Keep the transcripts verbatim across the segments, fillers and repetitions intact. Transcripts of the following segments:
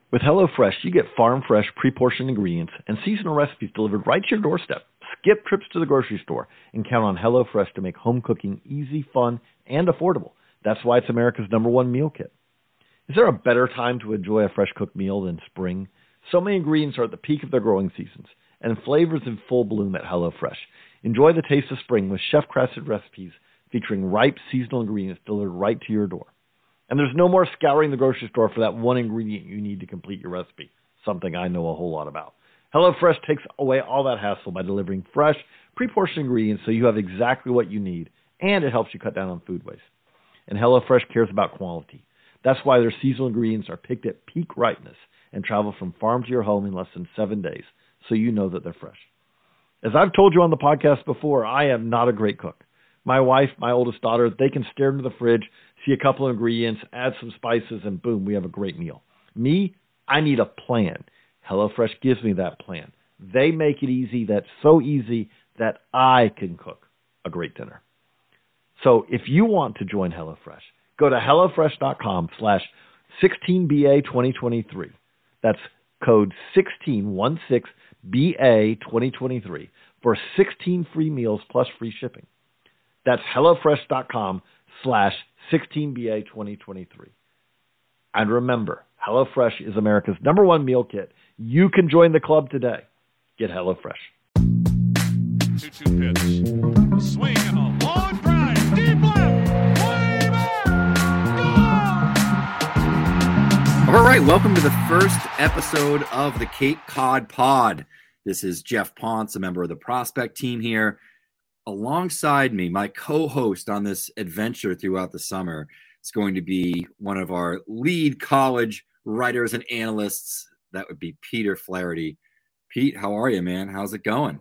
With HelloFresh, you get farm-fresh, pre-portioned ingredients and seasonal recipes delivered right to your doorstep. Skip trips to the grocery store and count on HelloFresh to make home cooking easy, fun, and affordable. That's why it's America's number one meal kit. Is there a better time to enjoy a fresh-cooked meal than spring? So many ingredients are at the peak of their growing seasons, and flavors in full bloom at HelloFresh. Enjoy the taste of spring with chef-crafted recipes featuring ripe seasonal ingredients delivered right to your door. And there's no more scouring the grocery store for that one ingredient you need to complete your recipe, something I know a whole lot about. HelloFresh takes away all that hassle by delivering fresh, pre-portioned ingredients so you have exactly what you need, and it helps you cut down on food waste. And HelloFresh cares about quality. That's why their seasonal ingredients are picked at peak ripeness and travel from farm to your home in less than seven days, so you know that they're fresh. As I've told you on the podcast before, I am not a great cook. My wife, my oldest daughter, they can stare into the fridge, see a couple of ingredients, add some spices, and boom, we have a great meal. Me, I need a plan. HelloFresh gives me that plan. They make it easy. That's so easy that I can cook a great dinner. So if you want to join HelloFresh, go to HelloFresh.com slash 16BA2023. That's code sixteen, one six B A twenty twenty-three for sixteen free meals plus free shipping. That's HelloFresh.com slash 16BA2023. And remember, HelloFresh is America's number one meal kit. You can join the club today. Get HelloFresh. two two pitch. Swing and a long drive. Deep left. Way back. All right, welcome to the first episode of the Cape Cod Pod. This is Jeff Ponce, a member of the Prospect team here. Alongside me, my co-host on this adventure throughout the summer is going to be one of our lead college writers and analysts. That would be Peter Flaherty. Pete, how are you, man? How's it going?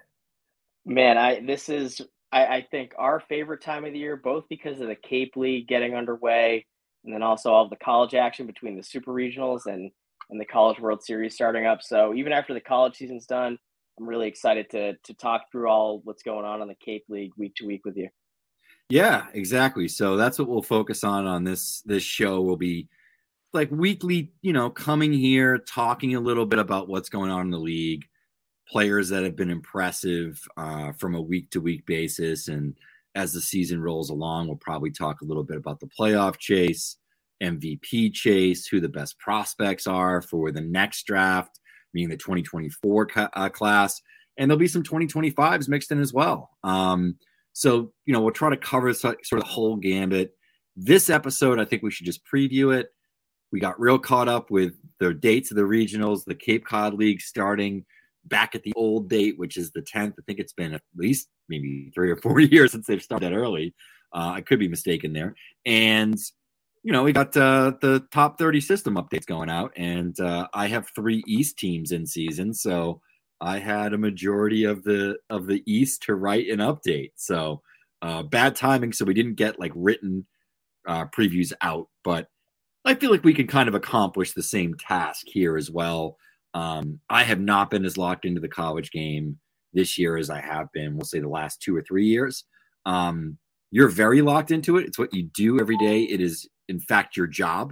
Man, I this is, I, I think, our favorite time of the year, both because of the Cape League getting underway and then also all of the college action between the Super Regionals and, and the College World Series starting up. So even after the college season's done, I'm really excited to to talk through all what's going on in the Cape League week to week with you. Yeah, exactly. So that's what we'll focus on on this this show. We'll be like weekly, you know, coming here, talking a little bit about what's going on in the league, players that have been impressive uh, from a week to week basis. And as the season rolls along, we'll probably talk a little bit about the playoff chase, M V P chase, who the best prospects are for the next draft, meaning the twenty twenty-four ca- uh, class, and there'll be some twenty twenty-fives mixed in as well. Um, so, you know, we'll try to cover sort of the whole gambit. This episode, I think we should just preview it. We got real caught up with the dates of the regionals, the Cape Cod League starting back at the old date, which is the tenth. I think it's been at least maybe three or four years since they've started early. Uh, I could be mistaken there. And you know, we got uh, the top thirty system updates going out, and uh, I have three East teams in season, so I had a majority of the of the East to write an update. So uh, bad timing, so we didn't get like written uh, previews out, but I feel like we can kind of accomplish the same task here as well. Um, I have not been as locked into the college game this year as I have been, we'll say the last two or three years. Um, you're very locked into it. It's what you do every day. It is, in fact, your job.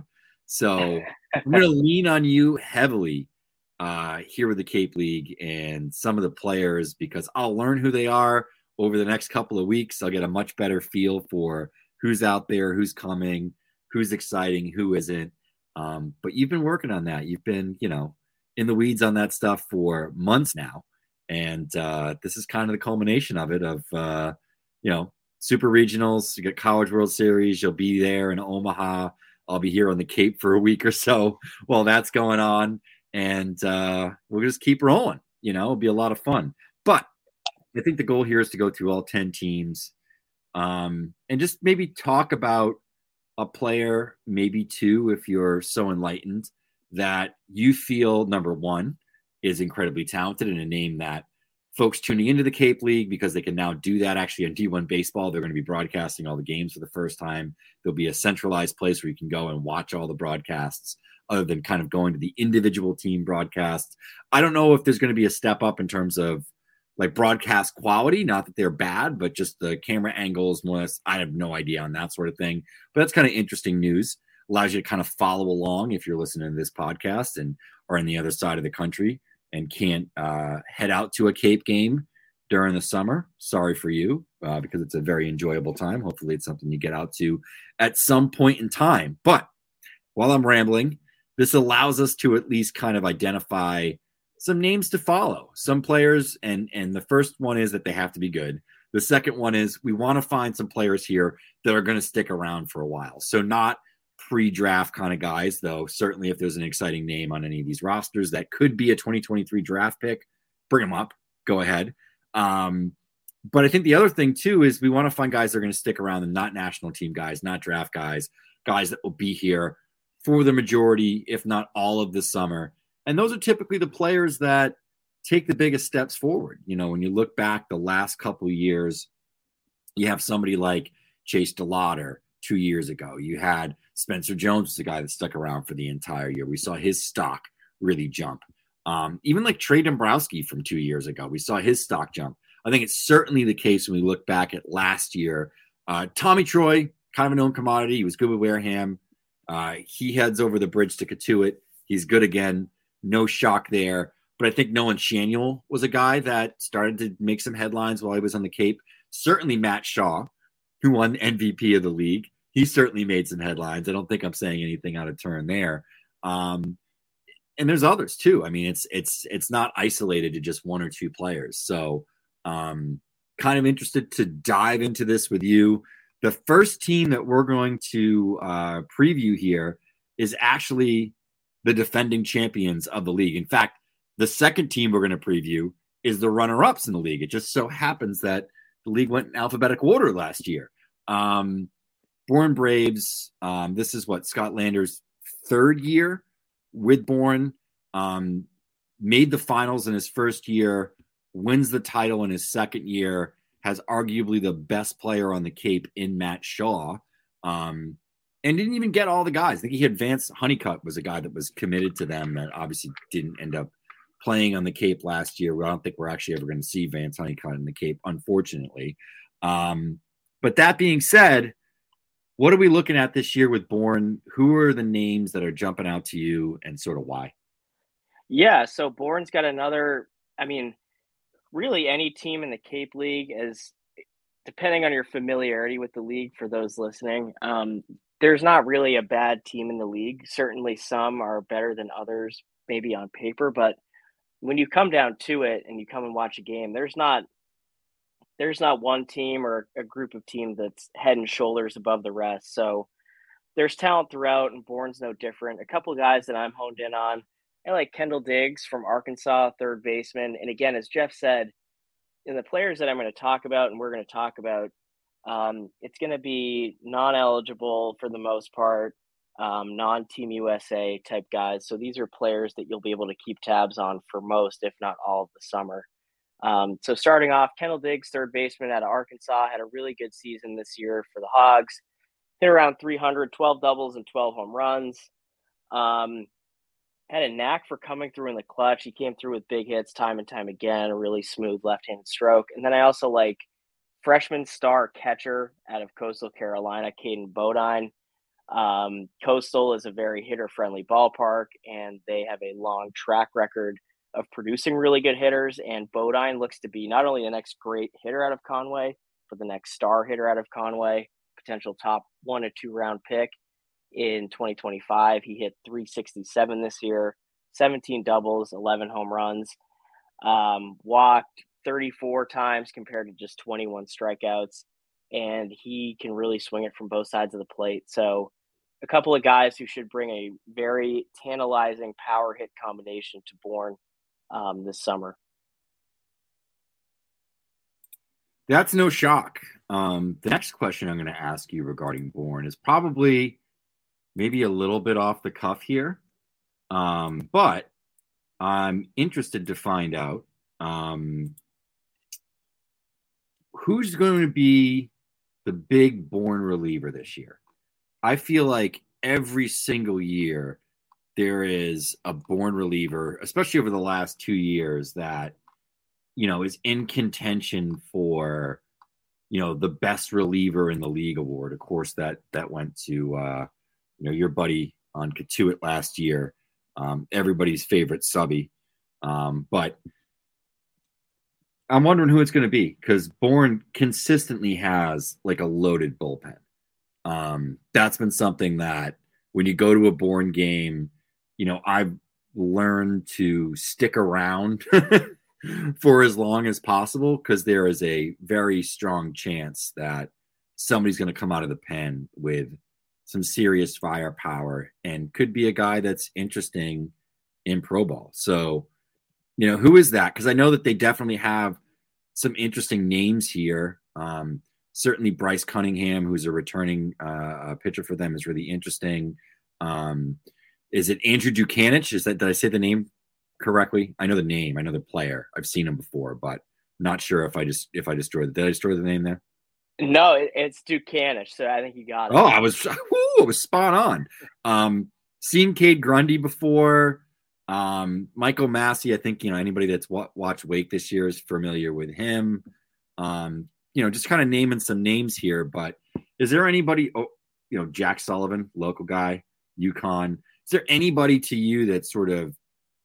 So I'm going to lean on you heavily uh, here with the Cape League and some of the players, because I'll learn who they are over the next couple of weeks. I'll get a much better feel for who's out there, who's coming, who's exciting, who isn't. Um, but you've been working on that. You've been, you know, in the weeds on that stuff for months now. And uh, this is kind of the culmination of it, of, uh, you know, Super Regionals, you get College World Series, you'll be there in Omaha. I'll be here on the Cape for a week or so while that's going on. And uh, we'll just keep rolling. You know, it'll be a lot of fun. But I think the goal here is to go through all ten teams um, and just maybe talk about a player, maybe two, if you're so enlightened, that you feel, number one, is incredibly talented, and a name that folks tuning into the Cape League, because they can now do that actually on D one Baseball. They're going to be broadcasting all the games for the first time. There'll be a centralized place where you can go and watch all the broadcasts other than kind of going to the individual team broadcasts. I don't know if there's going to be a step up in terms of like broadcast quality, not that they're bad, but just the camera angles, more or less, I have no idea on that sort of thing. But that's kind of interesting news. allows you to kind of follow along if you're listening to this podcast and are on the other side of the country and can't uh, head out to a Cape game during the summer. Sorry for you, uh, because it's a very enjoyable time. Hopefully it's something you get out to at some point in time. But while I'm rambling, this allows us to at least kind of identify some names to follow, some players. And, and the first one is that they have to be good. The second one is we want to find some players here that are going to stick around for a while. So not pre-draft kind of guys, though. Certainly if there's an exciting name on any of these rosters that could be a twenty twenty-three draft pick, bring them up, go ahead. Um, but I think the other thing too is we want to find guys that are going to stick around and not national team guys, not draft guys, guys that will be here for the majority, if not all of the summer. And those are typically the players that take the biggest steps forward. You know, when you look back the last couple of years, you have somebody like Chase DeLauder two years ago. You had Spencer Jones was the guy that stuck around for the entire year. We saw his stock really jump. Um, even like Trey Dombrowski from two years ago, we saw his stock jump. I think it's certainly the case when we look back at last year. Uh, Tommy Troy, kind of a known commodity. He was good with Wareham. Uh, he heads over the bridge to Katuitt. He's good again. No shock there. But I think Nolan Shanuel was a guy that started to make some headlines while he was on the Cape. Certainly Matt Shaw, who won M V P of the league. He certainly made some headlines. I don't think I'm saying anything out of turn there. Um, and there's others too. I mean, it's it's it's not isolated to just one or two players. So um, kind of interested to dive into this with you. The first team that we're going to uh, preview here is actually the defending champions of the league. In fact, the second team we're going to preview is the runner-ups in the league. It just so happens that the league went in alphabetical order last year. Um, Bourne Braves, um, this is what, Scott Lander's third year with Bourne, um, made the finals in his first year, wins the title in his second year, has arguably the best player on the Cape in Matt Shaw, um, and didn't even get all the guys. I think he had Vance Honeycutt was a guy that was committed to them that obviously didn't end up playing on the Cape last year. I don't think we're actually ever going to see Vance Honeycutt in the Cape, unfortunately. Um, but that being said, what are we looking at this year with Bourne? Who are the names that are jumping out to you and sort of why? Yeah, so Bourne's got another, I mean, really any team in the Cape League is, depending on your familiarity with the league for those listening, um, there's not really a bad team in the league. Certainly some are better than others, maybe on paper, but when you come down to it and you come and watch a game, there's not there's not one team or a group of teams that's head and shoulders above the rest. So there's talent throughout, and Bourne's no different. A couple of guys that I'm honed in on, I like Kendall Diggs from Arkansas, third baseman. And again, as Jeff said, in the players that I'm going to talk about and we're going to talk about, um, it's going to be non-eligible for the most part, um, non-Team U S A type guys. So these are players that you'll be able to keep tabs on for most, if not all of the summer. Um, so starting off, Kendall Diggs, third baseman out of Arkansas, had a really good season this year for the Hogs. Hit around three hundred, twelve doubles and twelve home runs. Um, had a knack for coming through in the clutch. He came through with big hits time and time again, a really smooth left-handed stroke. And then I also like freshman star catcher out of Coastal Carolina, Caden Bodine. Um, Coastal is a very hitter-friendly ballpark, and they have a long track record of producing really good hitters. And Bodine looks to be not only the next great hitter out of Conway, but the next star hitter out of Conway, potential top one or two round pick in twenty twenty-five. He hit three sixty-seven this year, seventeen doubles, eleven home runs, um, walked thirty-four times compared to just twenty-one strikeouts. And he can really swing it from both sides of the plate. So a couple of guys who should bring a very tantalizing power hit combination to Bourne um, this summer. That's no shock. Um, the next question I'm going to ask you regarding Bourne is probably maybe a little bit off the cuff here, um, but I'm interested to find out um, who's going to be the big Bourne reliever this year. I feel like every single year there is a Bourne reliever, especially over the last two years, that, you know, is in contention for, you know, the best reliever in the league award. Of course, that that went to, uh, you know, your buddy on Cotuit last year, um, everybody's favorite subby. Um, but I'm wondering who it's going to be because Bourne consistently has like a loaded bullpen. Um, that's been something that when you go to a Bourne game, you know, I've learned to stick around for as long as possible because there is a very strong chance that somebody's going to come out of the pen with some serious firepower and could be a guy that's interesting in pro ball. So, you know, who is that? Because I know that they definitely have some interesting names here. Um, certainly Bryce Cunningham, who's a returning uh, pitcher for them, is really interesting. Um, is it Andrew Dukanich? Is that, did I say the name correctly? I know the name. I know the player. I've seen him before, but not sure if I just if I destroyed it. Did I destroy the name there? No, it, it's Dukanich. So I think you got it. Oh, I was, whoo, I was spot on. Um, seen Cade Grundy before. Um, Michael Massey, I think, you know, anybody that's wa- watched Wake this year is familiar with him. Um, you know, just kind of naming some names here, but is there anybody, oh, you know, Jack Sullivan, local guy, UConn. Is there anybody to you that sort of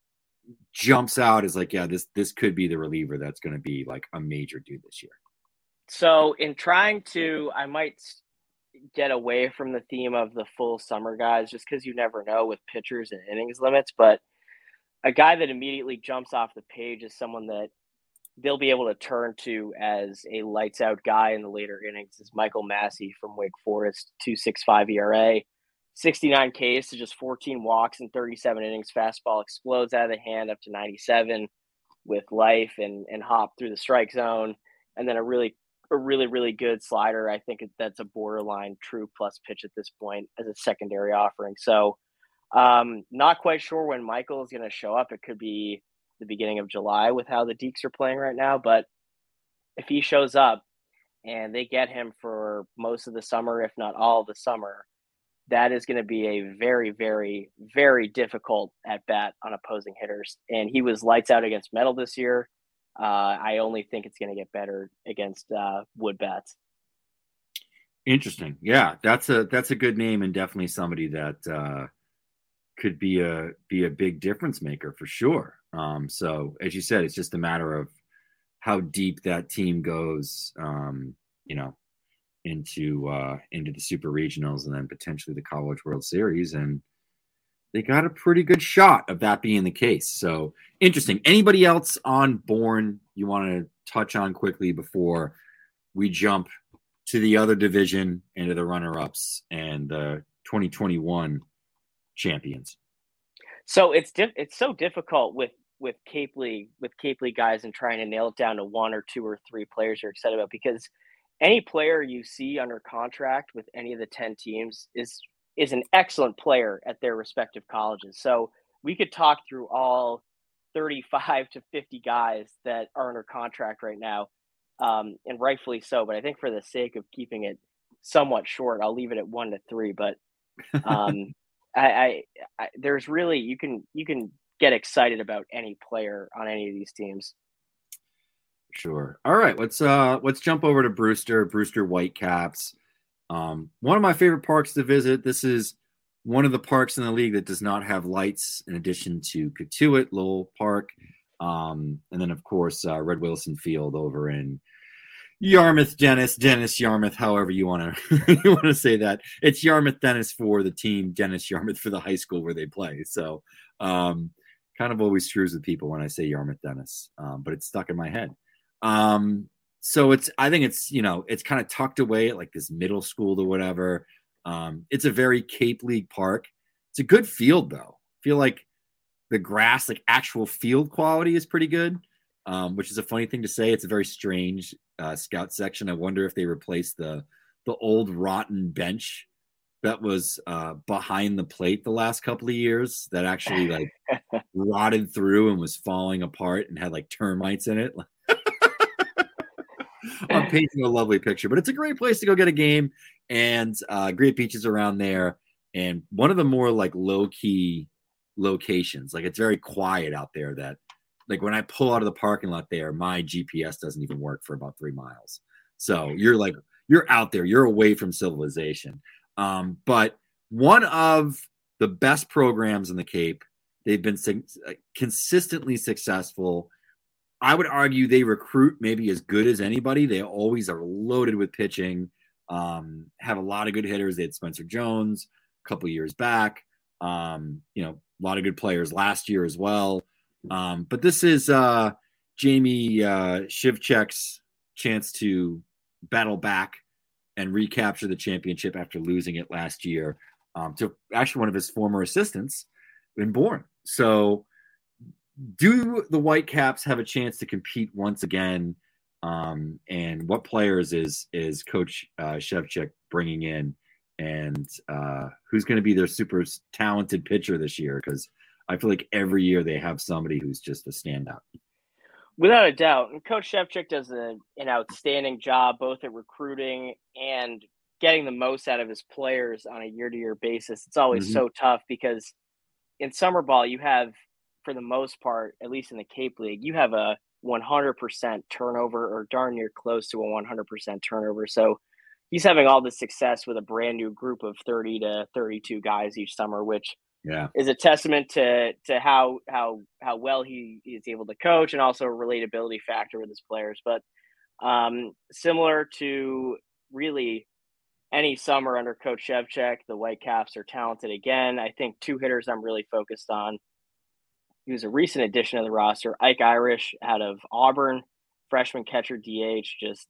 jumps out as like, yeah, this, this could be the reliever that's going to be like a major dude this year? So in trying to, I might get away from the theme of the full summer guys, just because you never know with pitchers and innings limits, but a guy that immediately jumps off the page is someone that they'll be able to turn to as a lights out guy in the later innings is Michael Massey from Wake Forest, two point six five E R A, sixty-nine Ks to just fourteen walks in thirty-seven innings. Fastball explodes out of the hand up to ninety-seven with life and, and hop through the strike zone. And then a really, a really, really good slider. I think that's a borderline true plus pitch at this point as a secondary offering. So um, not quite sure when Michael is going to show up. It could be the beginning of July with how the Deeks are playing right now. But if he shows up and they get him for most of the summer, if not all of the summer, that is going to be a very, very, very difficult at bat on opposing hitters. And he was lights out against metal this year. Uh, I only think it's going to get better against uh, wood bats. Interesting. Yeah, that's a that's a good name and definitely somebody that uh, could be a be a big difference maker for sure. Um, so as you said, it's just a matter of how deep that team goes, um, you know, into uh, into the Super Regionals and then potentially the College World Series, and they got a pretty good shot of that being the case. So interesting. Anybody else on Bourne you want to touch on quickly before we jump to the other division and to the runner-ups and the twenty twenty-one champions? So it's diff- it's so difficult with with Cape League with Cape League guys and trying to nail it down to one or two or three players you're excited about, because any player you see under contract with any of the ten teams is is an excellent player at their respective colleges. So we could talk through all thirty-five to fifty guys that are under contract right now, um, and rightfully so. But I think for the sake of keeping it somewhat short, I'll leave it at one to three. But um, I, I, I there's really you can you can get excited about any player on any of these teams. Sure. All right, let's uh let's jump over to Brewster, Brewster Whitecaps. Um, one of my favorite parks to visit. This is one of the parks in the league that does not have lights, in addition to Cotuit, Lowell Park, um, and then of course uh, Red Wilson Field over in Yarmouth, Dennis, Dennis Yarmouth, however you want to you want to say that. It's Yarmouth Dennis for the team, Dennis Yarmouth for the high school where they play. So um, kind of always screws with people when I say Yarmouth Dennis, um, but it's stuck in my head. Um, so it's, I think it's, you know, it's kind of tucked away at like this middle school or whatever. Um, it's a very Cape League park. It's a good field though. I feel like the grass, like actual field quality is pretty good. Um, which is a funny thing to say. It's a very strange uh, scout section. I wonder if they replaced the, the old rotten bench that was uh, behind the plate the last couple of years that actually like rotted through and was falling apart and had like termites in it. I'm painting a lovely picture, but it's a great place to go get a game, and uh, great beaches around there. And one of the more like low key locations, like it's very quiet out there that like when I pull out of the parking lot there, my G P S doesn't even work for about three miles. So you're like, you're out there, you're away from civilization. Um, but one of the best programs in the Cape. They've been su- consistently successful. I would argue they recruit maybe as good as anybody. They always are loaded with pitching, um, have a lot of good hitters. They had Spencer Jones a couple years back. Um, you know, a lot of good players last year as well. Um, but this is uh, Jamie uh, Shivchek's chance to battle back and recapture the championship after losing it last year um, to actually one of his former assistants in Bourne. So do the Whitecaps have a chance to compete once again? Um, and what players is is Coach uh, Shevchik bringing in? And uh, who's going to be their super talented pitcher this year? Because I feel like every year they have somebody who's just a standout. Without a doubt. And Coach Shevchik does a, an outstanding job both at recruiting and getting the most out of his players on a year-to-year basis. It's always mm-hmm. so tough because in summer ball, you have, for the most part, at least in the Cape League, you have a one hundred percent turnover or darn near close to a one hundred percent turnover. So he's having all this success with a brand new group of thirty to thirty-two guys each summer, which yeah. is a testament to to how how how well he is able to coach and also a relatability factor with his players. But um, similar to really any summer under Coach Shevchik, the Whitecaps are talented again. I think two hitters I'm really focused on. He was a recent addition to the roster, Ike Irish out of Auburn, freshman catcher D H. Just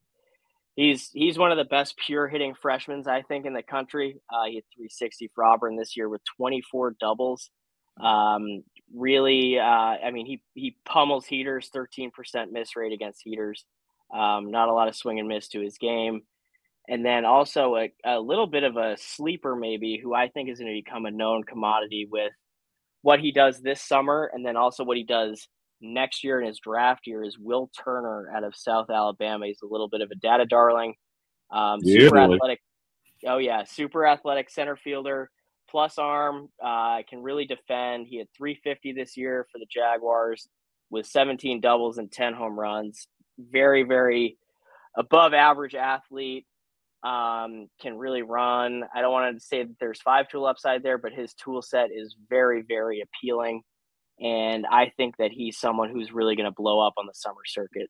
he's he's one of the best pure hitting freshmen, I think, in the country. Uh, he had three sixty for Auburn this year with twenty-four doubles. Um, really, uh, I mean, he he pummels heaters, thirteen percent miss rate against heaters. Um, not a lot of swing and miss to his game. And then also a, a little bit of a sleeper maybe, who I think is going to become a known commodity with what he does this summer, and then also what he does next year in his draft year, is Will Turner out of South Alabama. He's a little bit of a data darling, um, yeah, super really. athletic. Oh yeah, super athletic center fielder, plus arm, uh, can really defend. He had three fifty this year for the Jaguars with seventeen doubles and ten home runs. Very, very above average athlete. Um, can really run. I don't want to say that there's five tool upside there, but his tool set is very, very appealing. And I think that he's someone who's really going to blow up on the summer circuit.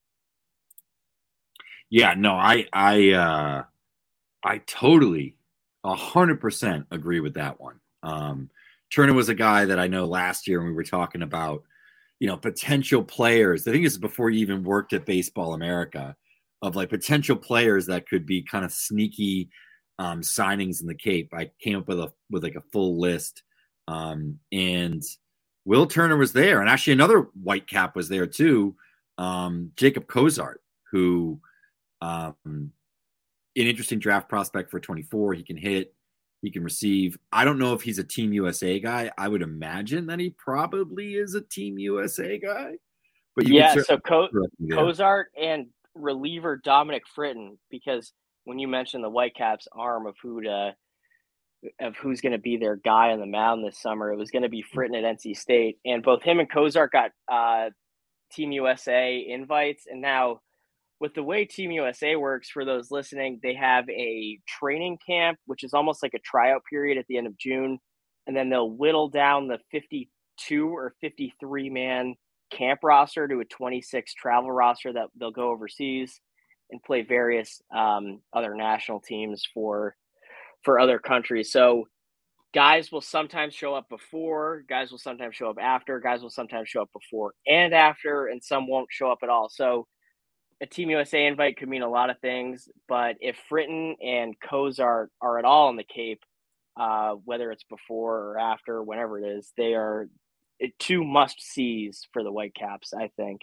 Yeah, no, I, I, uh, I totally a hundred percent agree with that one. Um, Turner was a guy that I know last year when we were talking about, you know, potential players. I think this is before he even worked at Baseball America, of like potential players that could be kind of sneaky um, signings in the Cape. I came up with a with like a full list, um, and Will Turner was there, and actually another Whitecap was there too, um, Jacob Cozart, who um, an interesting draft prospect for twenty-four. He can hit, he can receive. I don't know if he's a Team U S A guy. I would imagine that he probably is a Team U S A guy. But you yeah, can so Co- Cozart and reliever Dominic Fritton, because when you mentioned the Whitecaps arm of who to of who's going to be their guy on the mound this summer, it was going to be Fritton at N C State, and both him and Cozart got uh, Team U S A invites. And now with the way Team U S A works, for those listening, they have a training camp, which is almost like a tryout period at the end of June, and then they'll whittle down the fifty-two or fifty-three man camp roster to a twenty-six travel roster that they'll go overseas and play various um, other national teams for for other countries. So guys will sometimes show up before, guys will sometimes show up after, guys will sometimes show up before and after, and some won't show up at all. So a Team U S A invite could mean a lot of things, but if Fritton and Cozart are at all in the Cape, uh, whether it's before or after, whenever it is, they are two must-sees for the Whitecaps, I think.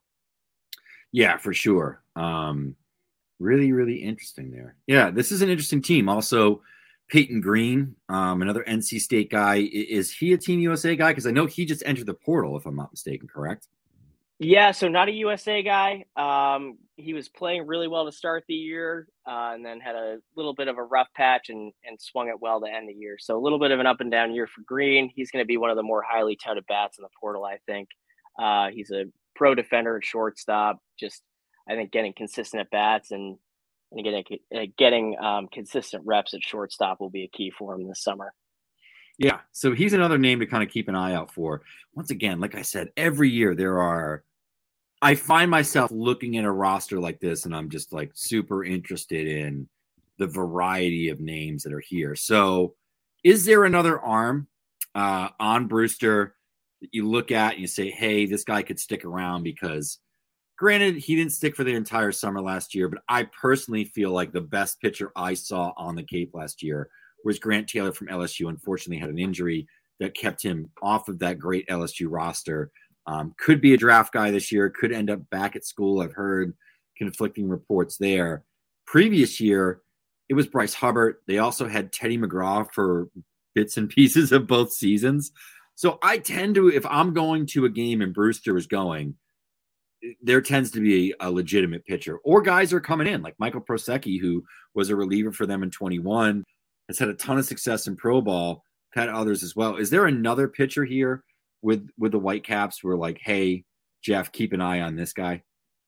Yeah, for sure. Um, really, really interesting there. Yeah, this is an interesting team. Also, Peyton Green, um, another N C State guy. Is he a Team U S A guy? Because I know he just entered the portal, if I'm not mistaken, correct? Yeah, so not a U S A guy. Um, he was playing really well to start the year, uh, and then had a little bit of a rough patch and and swung it well to end the year. So a little bit of an up and down year for Green. He's going to be one of the more highly touted bats in the portal, I think. Uh, he's a pro defender at shortstop, just I think getting consistent at bats and and getting uh, getting um, consistent reps at shortstop will be a key for him this summer. Yeah, so he's another name to kind of keep an eye out for. Once again, like I said, every year there are – I find myself looking at a roster like this, and I'm just like super interested in the variety of names that are here. So is there another arm uh, on Brewster that you look at and you say, hey, this guy could stick around? Because granted, he didn't stick for the entire summer last year, but I personally feel like the best pitcher I saw on the Cape last year was Grant Taylor from L S U. Unfortunately, had an injury that kept him off of that great L S U roster. Um, could be a draft guy this year, could end up back at school. I've heard conflicting reports there. Previous year, it was Bryce Hubbard. They also had Teddy McGraw for bits and pieces of both seasons. So I tend to, if I'm going to a game and Brewster is going, there tends to be a legitimate pitcher. Or guys are coming in, like Michael Prosecki, who was a reliever for them in twenty-one, has had a ton of success in pro ball, had others as well. Is there another pitcher here with with the Whitecaps where like, hey, Jeff, keep an eye on this guy?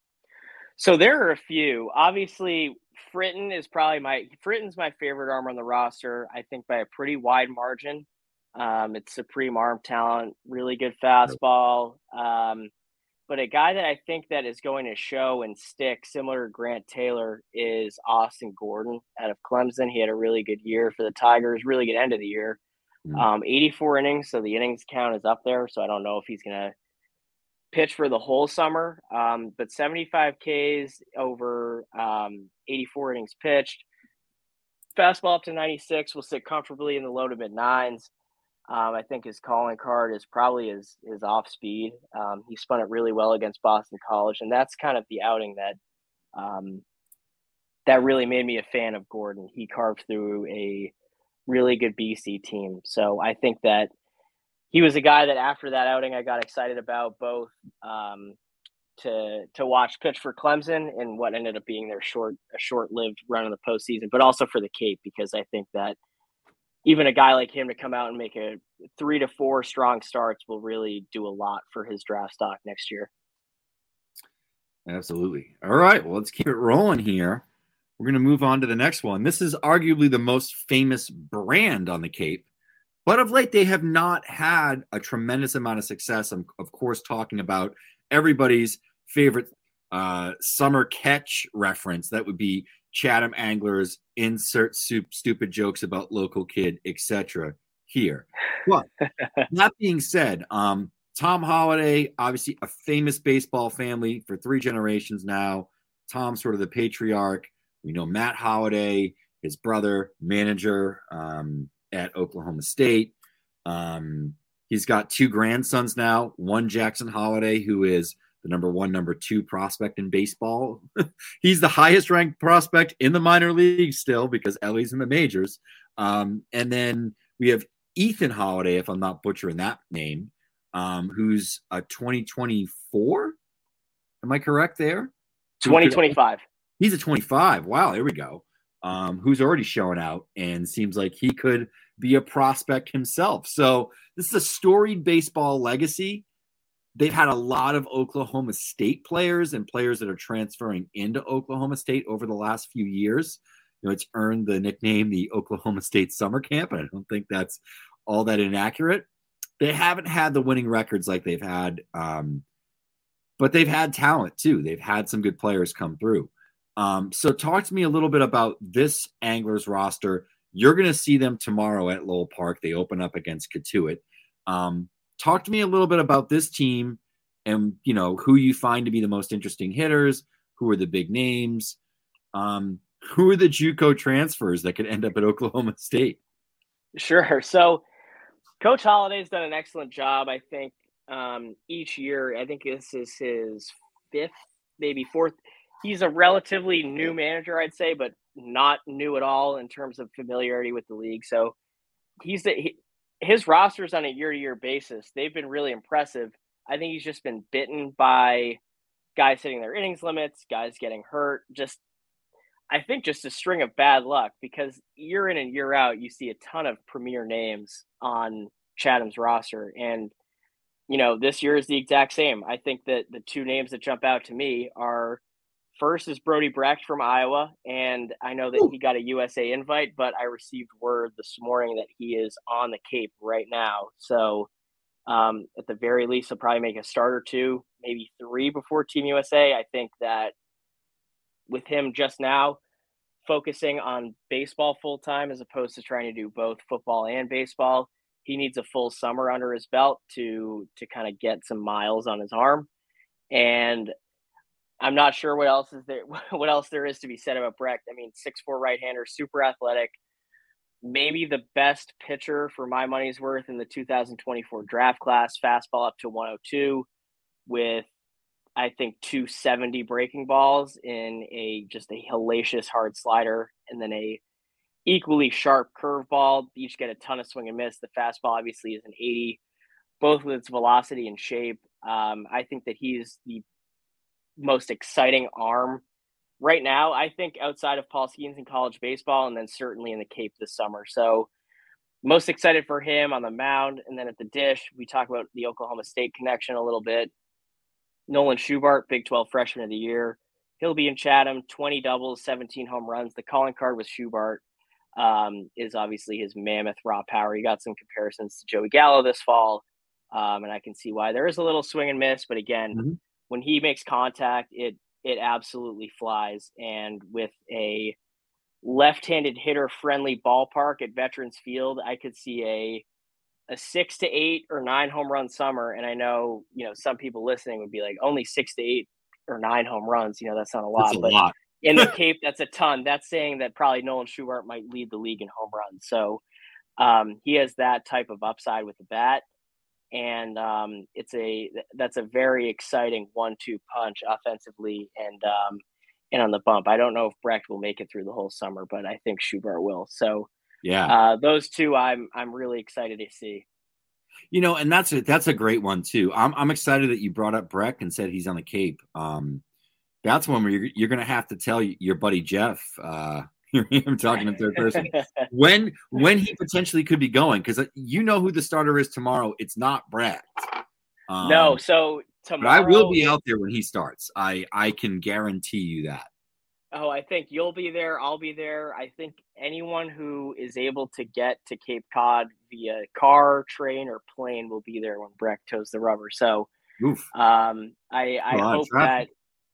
So there are a few. Obviously, Fritton is probably my Fritton's my favorite arm on the roster, I think by a pretty wide margin. Um, it's supreme arm talent, really good fastball. Um, but a guy that I think that is going to show and stick, similar to Grant Taylor, is Austin Gordon out of Clemson. He had a really good year for the Tigers, really good end of the year. Um, eighty-four innings, so the innings count is up there. So I don't know if he's going to pitch for the whole summer, um, but seventy-five Ks over um, eighty-four innings pitched. Fastball up to ninety-six will sit comfortably in the low to mid nines. Um, I think his calling card is probably his, his off speed. Um, he spun it really well against Boston College, and that's kind of the outing that um, that really made me a fan of Gordon. He carved through a really good B C team. So I think that he was a guy that after that outing I got excited about, both um, to to watch pitch for Clemson and what ended up being their short a short-lived run in the postseason, but also for the Cape, because I think that even a guy like him to come out and make a three to four strong starts will really do a lot for his draft stock next year. Absolutely. All right, well, let's keep it rolling here. We're going to move on to the next one. This is arguably the most famous brand on the Cape, but of late they have not had a tremendous amount of success. I'm, of course, talking about everybody's favorite uh, summer catch reference. That would be Chatham Anglers, insert soup, stupid jokes about local kid, et cetera here. But that being said, um, Tom Holliday, obviously a famous baseball family for three generations now. Tom's sort of the patriarch. We know Matt Holliday, his brother, manager um, at Oklahoma State. Um, he's got two grandsons now. One, Jackson Holliday, who is the number one, number two prospect in baseball. He's the highest ranked prospect in the minor leagues still, because Ellie's in the majors. Um, and then we have Ethan Holliday, if I'm not butchering that name, um, who's a twenty twenty-four. Am I correct there? twenty twenty-five. He's a twenty-five. Wow, there we go. Um, who's already showing out and seems like he could be a prospect himself. So this is a storied baseball legacy. They've had a lot of Oklahoma State players and players that are transferring into Oklahoma State over the last few years. You know, it's earned the nickname the Oklahoma State Summer Camp, and I don't think that's all that inaccurate. They haven't had the winning records like they've had, um, but they've had talent too. They've had some good players come through. Um, so talk to me a little bit about this Anglers roster. You're going to see them tomorrow at Lowell Park. They open up against Cotuit. Um, Talk to me a little bit about this team and, you know, who you find to be the most interesting hitters, who are the big names, um, who are the JUCO transfers that could end up at Oklahoma State? Sure. So Coach Holliday's done an excellent job, I think, um, each year. I think this is his fifth, maybe fourth. He's a relatively new manager, I'd say, but not new at all in terms of familiarity with the league. So he's the he, his rosters on a year-to-year basis, they've been really impressive. I think he's just been bitten by guys hitting their innings limits, guys getting hurt. Just, I think just a string of bad luck, because year in and year out, you see a ton of premier names on Chatham's roster. And, you know, this year is the exact same. I think that the two names that jump out to me are First is Brody Brecht from Iowa, and I know that he got a U S A invite, but I received word this morning that he is on the Cape right now. So um, at the very least, he'll probably make a start or two, maybe three before Team U S A. I think that with him just now focusing on baseball full time as opposed to trying to do both football and baseball, he needs a full summer under his belt to to kind of get some miles on his arm. And I'm not sure what else is there. What else there is to be said about Brecht. I mean, six foot four right-hander, super athletic, maybe the best pitcher for my money's worth in the two thousand twenty-four draft class. Fastball up to one oh two, with I think two seventy breaking balls in a just a hellacious hard slider, and then a equally sharp curveball. Each get a ton of swing and miss. The fastball obviously is an eighty, both with its velocity and shape. Um, I think that he's the most exciting arm right now, I think, outside of Paul Skeens in college baseball, and then certainly in the Cape this summer. So most excited for him on the mound. And then at the dish, we talk about the Oklahoma State connection a little bit. Nolan Schubart, Big twelve freshman of the year. He'll be in Chatham, twenty doubles, seventeen home runs. The calling card with Schubart um, is obviously his mammoth raw power. He got some comparisons to Joey Gallo this fall, um, and I can see why there is a little swing and miss. But again, mm-hmm. when he makes contact, it it absolutely flies. And with a left-handed hitter-friendly ballpark at Veterans Field, I could see a a six to eight or nine home run summer. And I know, you know, some people listening would be like, only six to eight or nine home runs. You know, that's not a lot. That's a but lot. in the Cape, that's a ton. That's saying that probably Nolan Schubart might lead the league in home runs. So um, he has that type of upside with the bat. And um, it's a that's a very exciting one two punch offensively and um, and on the bump. I don't know if Brecht will make it through the whole summer, but I think Schubart will. So yeah, uh, those two I'm I'm really excited to see. You know, and that's a that's a great one too. I'm I'm excited that you brought up Brecht and said he's on the Cape. Um, that's one where you're you're going to have to tell your buddy Jeff. Uh, I'm talking in third person. when when he potentially could be going, because you know who the starter is tomorrow. It's not Brecht. Um, no, so tomorrow. But I will be out there when he starts. I I can guarantee you that. Oh, I think you'll be there. I'll be there. I think anyone who is able to get to Cape Cod via car, train, or plane will be there when Brecht toes the rubber. So, Oof. um, I I well, hope that.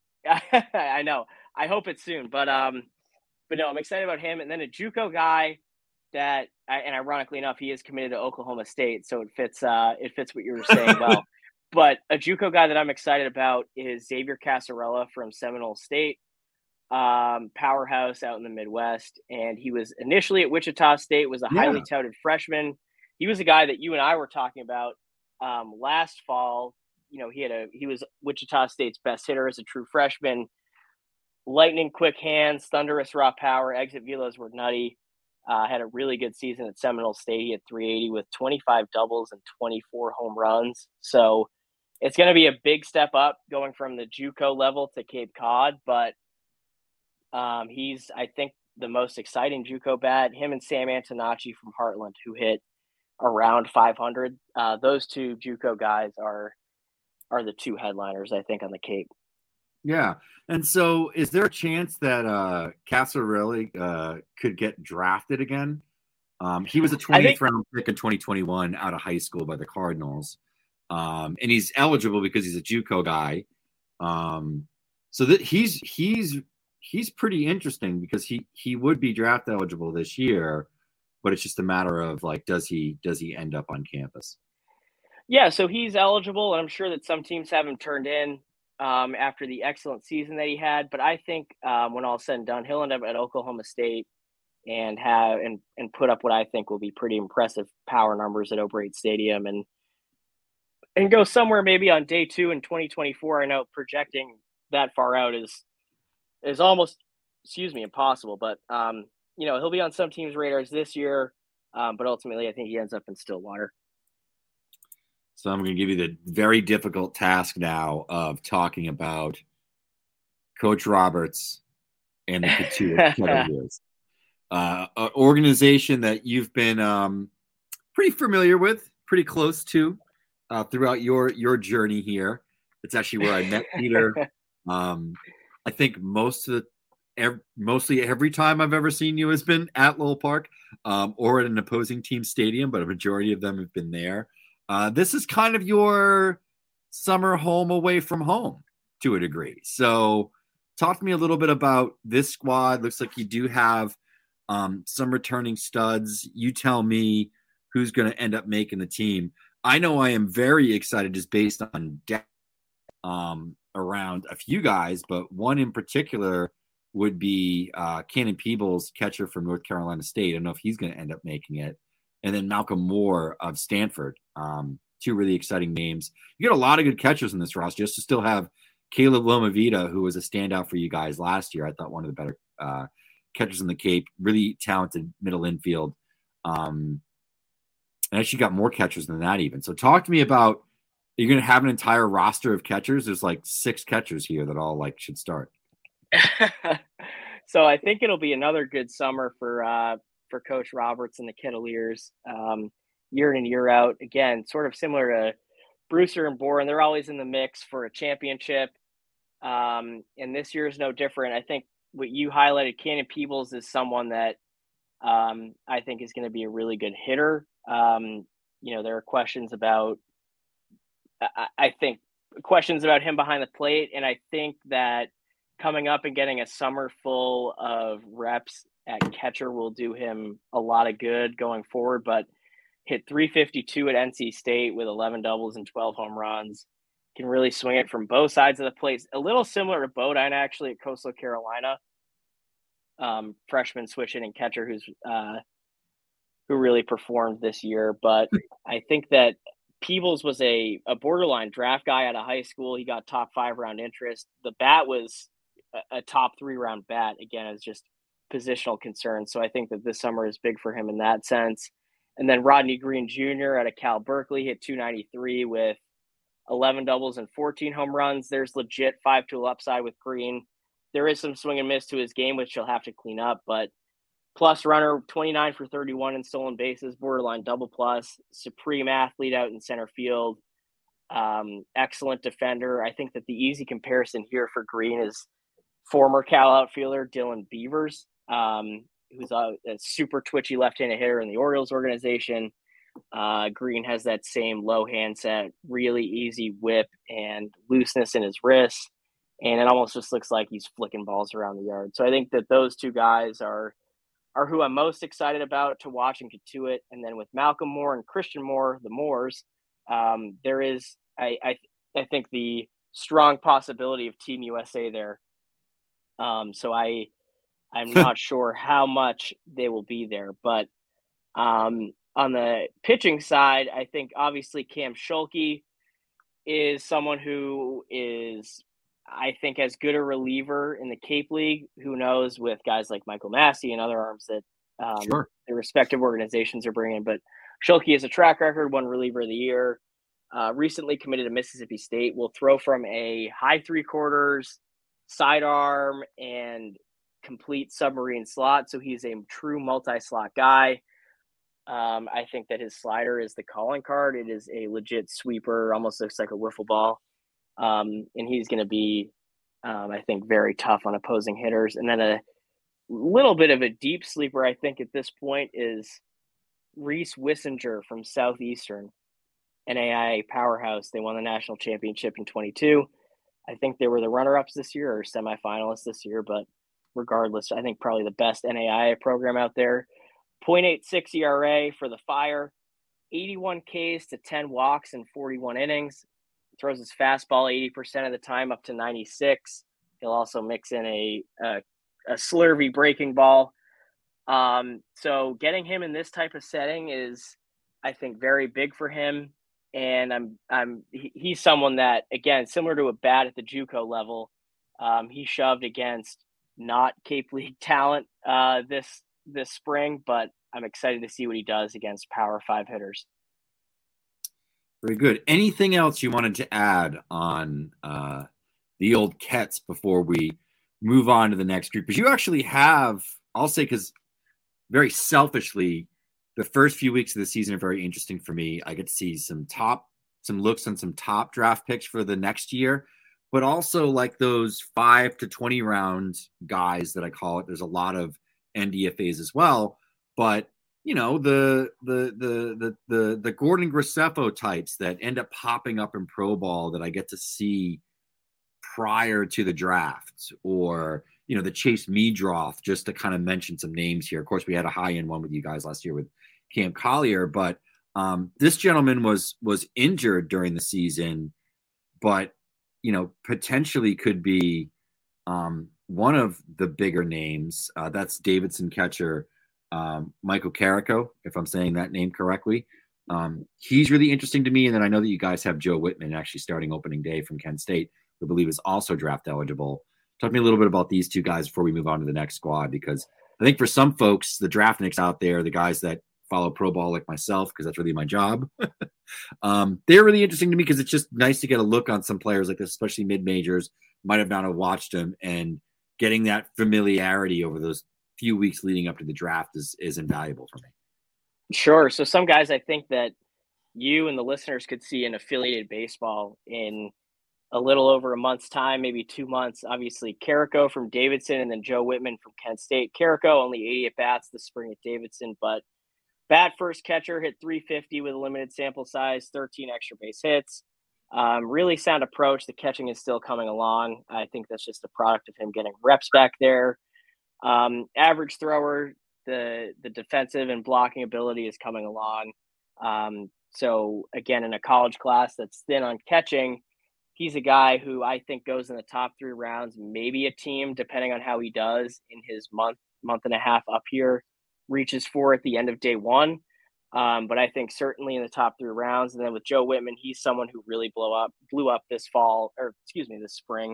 I know. I hope it's soon, but um. But no, I'm excited about him. And then a JUCO guy that, and ironically enough, he is committed to Oklahoma State, so it fits. Uh, it fits what you were saying well. But a JUCO guy that I'm excited about is Xavier Casarella from Seminole State, um, powerhouse out in the Midwest. And he was initially at Wichita State, was a yeah. highly touted freshman. He was a guy that you and I were talking about um, last fall. You know, he had a he was Wichita State's best hitter as a true freshman. Lightning quick hands, thunderous raw power, exit velos were nutty. Uh, had a really good season at Seminole State. He had three eighty with twenty-five doubles and twenty-four home runs. So it's going to be a big step up going from the JUCO level to Cape Cod. But um, he's, I think, the most exciting JUCO bat. Him and Sam Antonacci from Heartland, who hit around five hundred. Uh, those two JUCO guys are are the two headliners, I think, on the Cape. Yeah. And so is there a chance that uh, Casarelli uh, could get drafted again? Um, he was a twentieth think, round pick in twenty twenty-one out of high school by the Cardinals. Um, and he's eligible because he's a JUCO guy. Um, so that he's he's he's pretty interesting because he he would be draft eligible this year, but it's just a matter of like, does he does he end up on campus? Yeah, so he's eligible, and I'm sure that some teams have him turned in um, after the excellent season that he had. But I think um, when all is said and done, he'll end up at Oklahoma State and have and and put up what I think will be pretty impressive power numbers at O'Brate Stadium, and and go somewhere maybe on day two in twenty twenty-four. I know projecting that far out is is almost, excuse me, impossible. But um, you know, he'll be on some teams' radars this year. Um, but ultimately, I think he ends up in Stillwater. So I'm going to give you the very difficult task now of talking about Coach Roberts and the Cavaliers, uh, an organization that you've been um, pretty familiar with, pretty close to uh, throughout your your journey here. It's actually where I met Peter. Um, I think most of the every, mostly every time I've ever seen you has been at Lowell Park um, or at an opposing team stadium, but a majority of them have been there. Uh, this is kind of your summer home away from home to a degree. So talk to me a little bit about this squad. Looks like you do have um, some returning studs. You tell me who's going to end up making the team. I know I am very excited just based on depth um, around a few guys, but one in particular would be uh, Cannon Peebles, catcher from North Carolina State. I don't know if he's going to end up making it. And then Malcolm Moore of Stanford. Um, two really exciting names. You get a lot of good catchers in this roster. Just to still have Caleb Lomavita, who was a standout for you guys last year. I thought one of the better uh, catchers in the Cape. Really talented middle infield. Um, and actually got more catchers than that even. So talk to me about, you're going to have an entire roster of catchers. There's like six catchers here that all like should start. So I think it'll be another good summer for uh, for Coach Roberts and the Kettleers, um, year in and year out. Again, sort of similar to Brewster and Boren. They're always in the mix for a championship. Um, and this year is no different. I think what you highlighted, Cannon Peebles, is someone that um, I think is going to be a really good hitter. Um, you know, there are questions about, I, I think, questions about him behind the plate. And I think that coming up and getting a summer full of reps at catcher will do him a lot of good going forward, but hit three fifty-two at N C State with eleven doubles and twelve home runs. Can really swing it from both sides of the plate. A little similar to Bodine, actually, at Coastal Carolina. Um, freshman switch hitting catcher who's uh, who really performed this year. But I think that Peebles was a, a borderline draft guy out of high school. He got top five round interest. The bat was a, a top three round bat. Again, it's just positional concerns. So I think that this summer is big for him in that sense. And then Rodney Green Junior out of Cal Berkeley hit two ninety-three with eleven doubles and fourteen home runs. There's legit five tool upside with Green. There is some swing and miss to his game, which he'll have to clean up, but plus runner, twenty-nine for thirty-one in stolen bases, borderline double plus, supreme athlete out in center field, um, excellent defender. I think that the easy comparison here for Green is former Cal outfielder Dylan Beavers, um, who's a, a super twitchy left-handed hitter in the Orioles organization. Uh, Green has that same low handset, really easy whip and looseness in his wrists, and it almost just looks like he's flicking balls around the yard. So I think that those two guys are are who I'm most excited about to watch and get to it. And then with Malcolm Moore and Christian Moore, the Moores, um, there is, I, I I think, the strong possibility of Team U S A there. Um, so I, I'm not sure how much they will be there. But um, on the pitching side, I think obviously Cam Schulke is someone who is, I think, as good a reliever in the Cape League. Who knows with guys like Michael Massey and other arms that um, Sure. the respective organizations are bringing. But Schulke has a track record, one reliever of the year, uh, recently committed to Mississippi State, will throw from a high three quarters, sidearm, and complete submarine slot. So he's a true multi-slot guy. Um, I think that his slider is the calling card. It is a legit sweeper, almost looks like a wiffle ball. Um, and he's going to be, um, I think, very tough on opposing hitters. And then a little bit of a deep sleeper, I think, at this point is Reese Wissinger from Southeastern, N A I A powerhouse. They won the national championship in twenty-two. I think they were the runner-ups this year or semifinalists this year, but regardless, I think probably the best N A I A program out there. point eight six E R A for the Fire, eighty-one Ks to ten walks in forty-one innings. Throws his fastball eighty percent of the time up to ninety-six. He'll also mix in a a, a slurvy breaking ball. Um, so getting him in this type of setting is, I think, very big for him. And I'm I'm he, he's someone that, again, similar to a bat at the JUCO level, um, he shoved against not Cape League talent uh, this this spring, but I'm excited to see what he does against Power Five hitters. Very good. Anything else you wanted to add on uh, the old Kets before we move on to the next group? Because you actually have, I'll say, because very selfishly, the first few weeks of the season are very interesting for me. I get to see some top, some looks on some top draft picks for the next year. but also like those five to twenty round guys that I call it. There's a lot of N D F As as well, but you know, the the the the the the Gordon Graceffo types that end up popping up in pro ball that I get to see prior to the draft, or you know, the Chase Meadroth, just to kind of mention some names here. Of course, we had a high end one with you guys last year with Cam Collier, but um, this gentleman was was injured during the season, but you know, potentially could be um, one of the bigger names. Uh, that's Davidson catcher um, Michael Carrico, if I'm saying that name correctly. Um, he's really interesting to me. And then I know that you guys have Joe Whitman actually starting opening day from Kent State, who I believe is also draft eligible. Talk to me a little bit about these two guys before we move on to the next squad, because I think for some folks, the draftniks out there, the guys that follow pro ball like myself, because that's really my job, um, they're really interesting to me because it's just nice to get a look on some players like this, especially mid-majors, might have not have watched them, and getting that familiarity over those few weeks leading up to the draft is, is invaluable for me. Sure. So some guys I think that you and the listeners could see in affiliated baseball in a little over a month's time, maybe two months. Obviously, Carrico from Davidson, and then Joe Whitman from Kent State. Carrico only eighty at bats this spring at Davidson, but bat first catcher, hit three fifty with a limited sample size, thirteen extra base hits. Um, really sound approach. The catching is still coming along. I think that's just a product of him getting reps back there. Um, average thrower, the the defensive and blocking ability is coming along. Um, so again, in a college class that's thin on catching, he's a guy who I think goes in the top three rounds, maybe a team, depending on how he does in his month, month and a half up here, reaches for at the end of day one. Um, but I think certainly in the top three rounds. And then with Joe Whitman, he's someone who really blew up, blew up this fall, or excuse me, this spring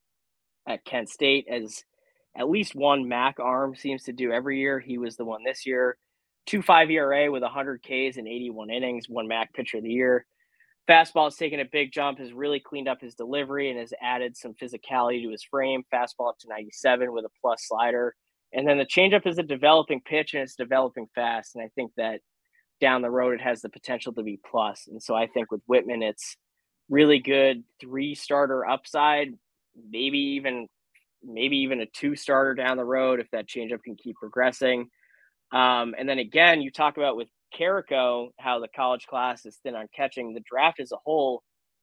at Kent State, as at least one M A C arm seems to do every year. He was the one this year. two point five E R A with one hundred Ks in eighty-one innings, one M A C pitcher of the year. Fastball has taken a big jump, has really cleaned up his delivery, and has added some physicality to his frame. Fastball up to ninety-seven with a plus slider. And then the changeup is a developing pitch, and it's developing fast. And I think that down the road, it has the potential to be plus. And so I think with Whitman, it's really good three-starter upside, maybe even maybe even a two-starter down the road if that changeup can keep progressing. Um, and then again, you talk about with Carrico, how the college class is thin on catching. The draft as a whole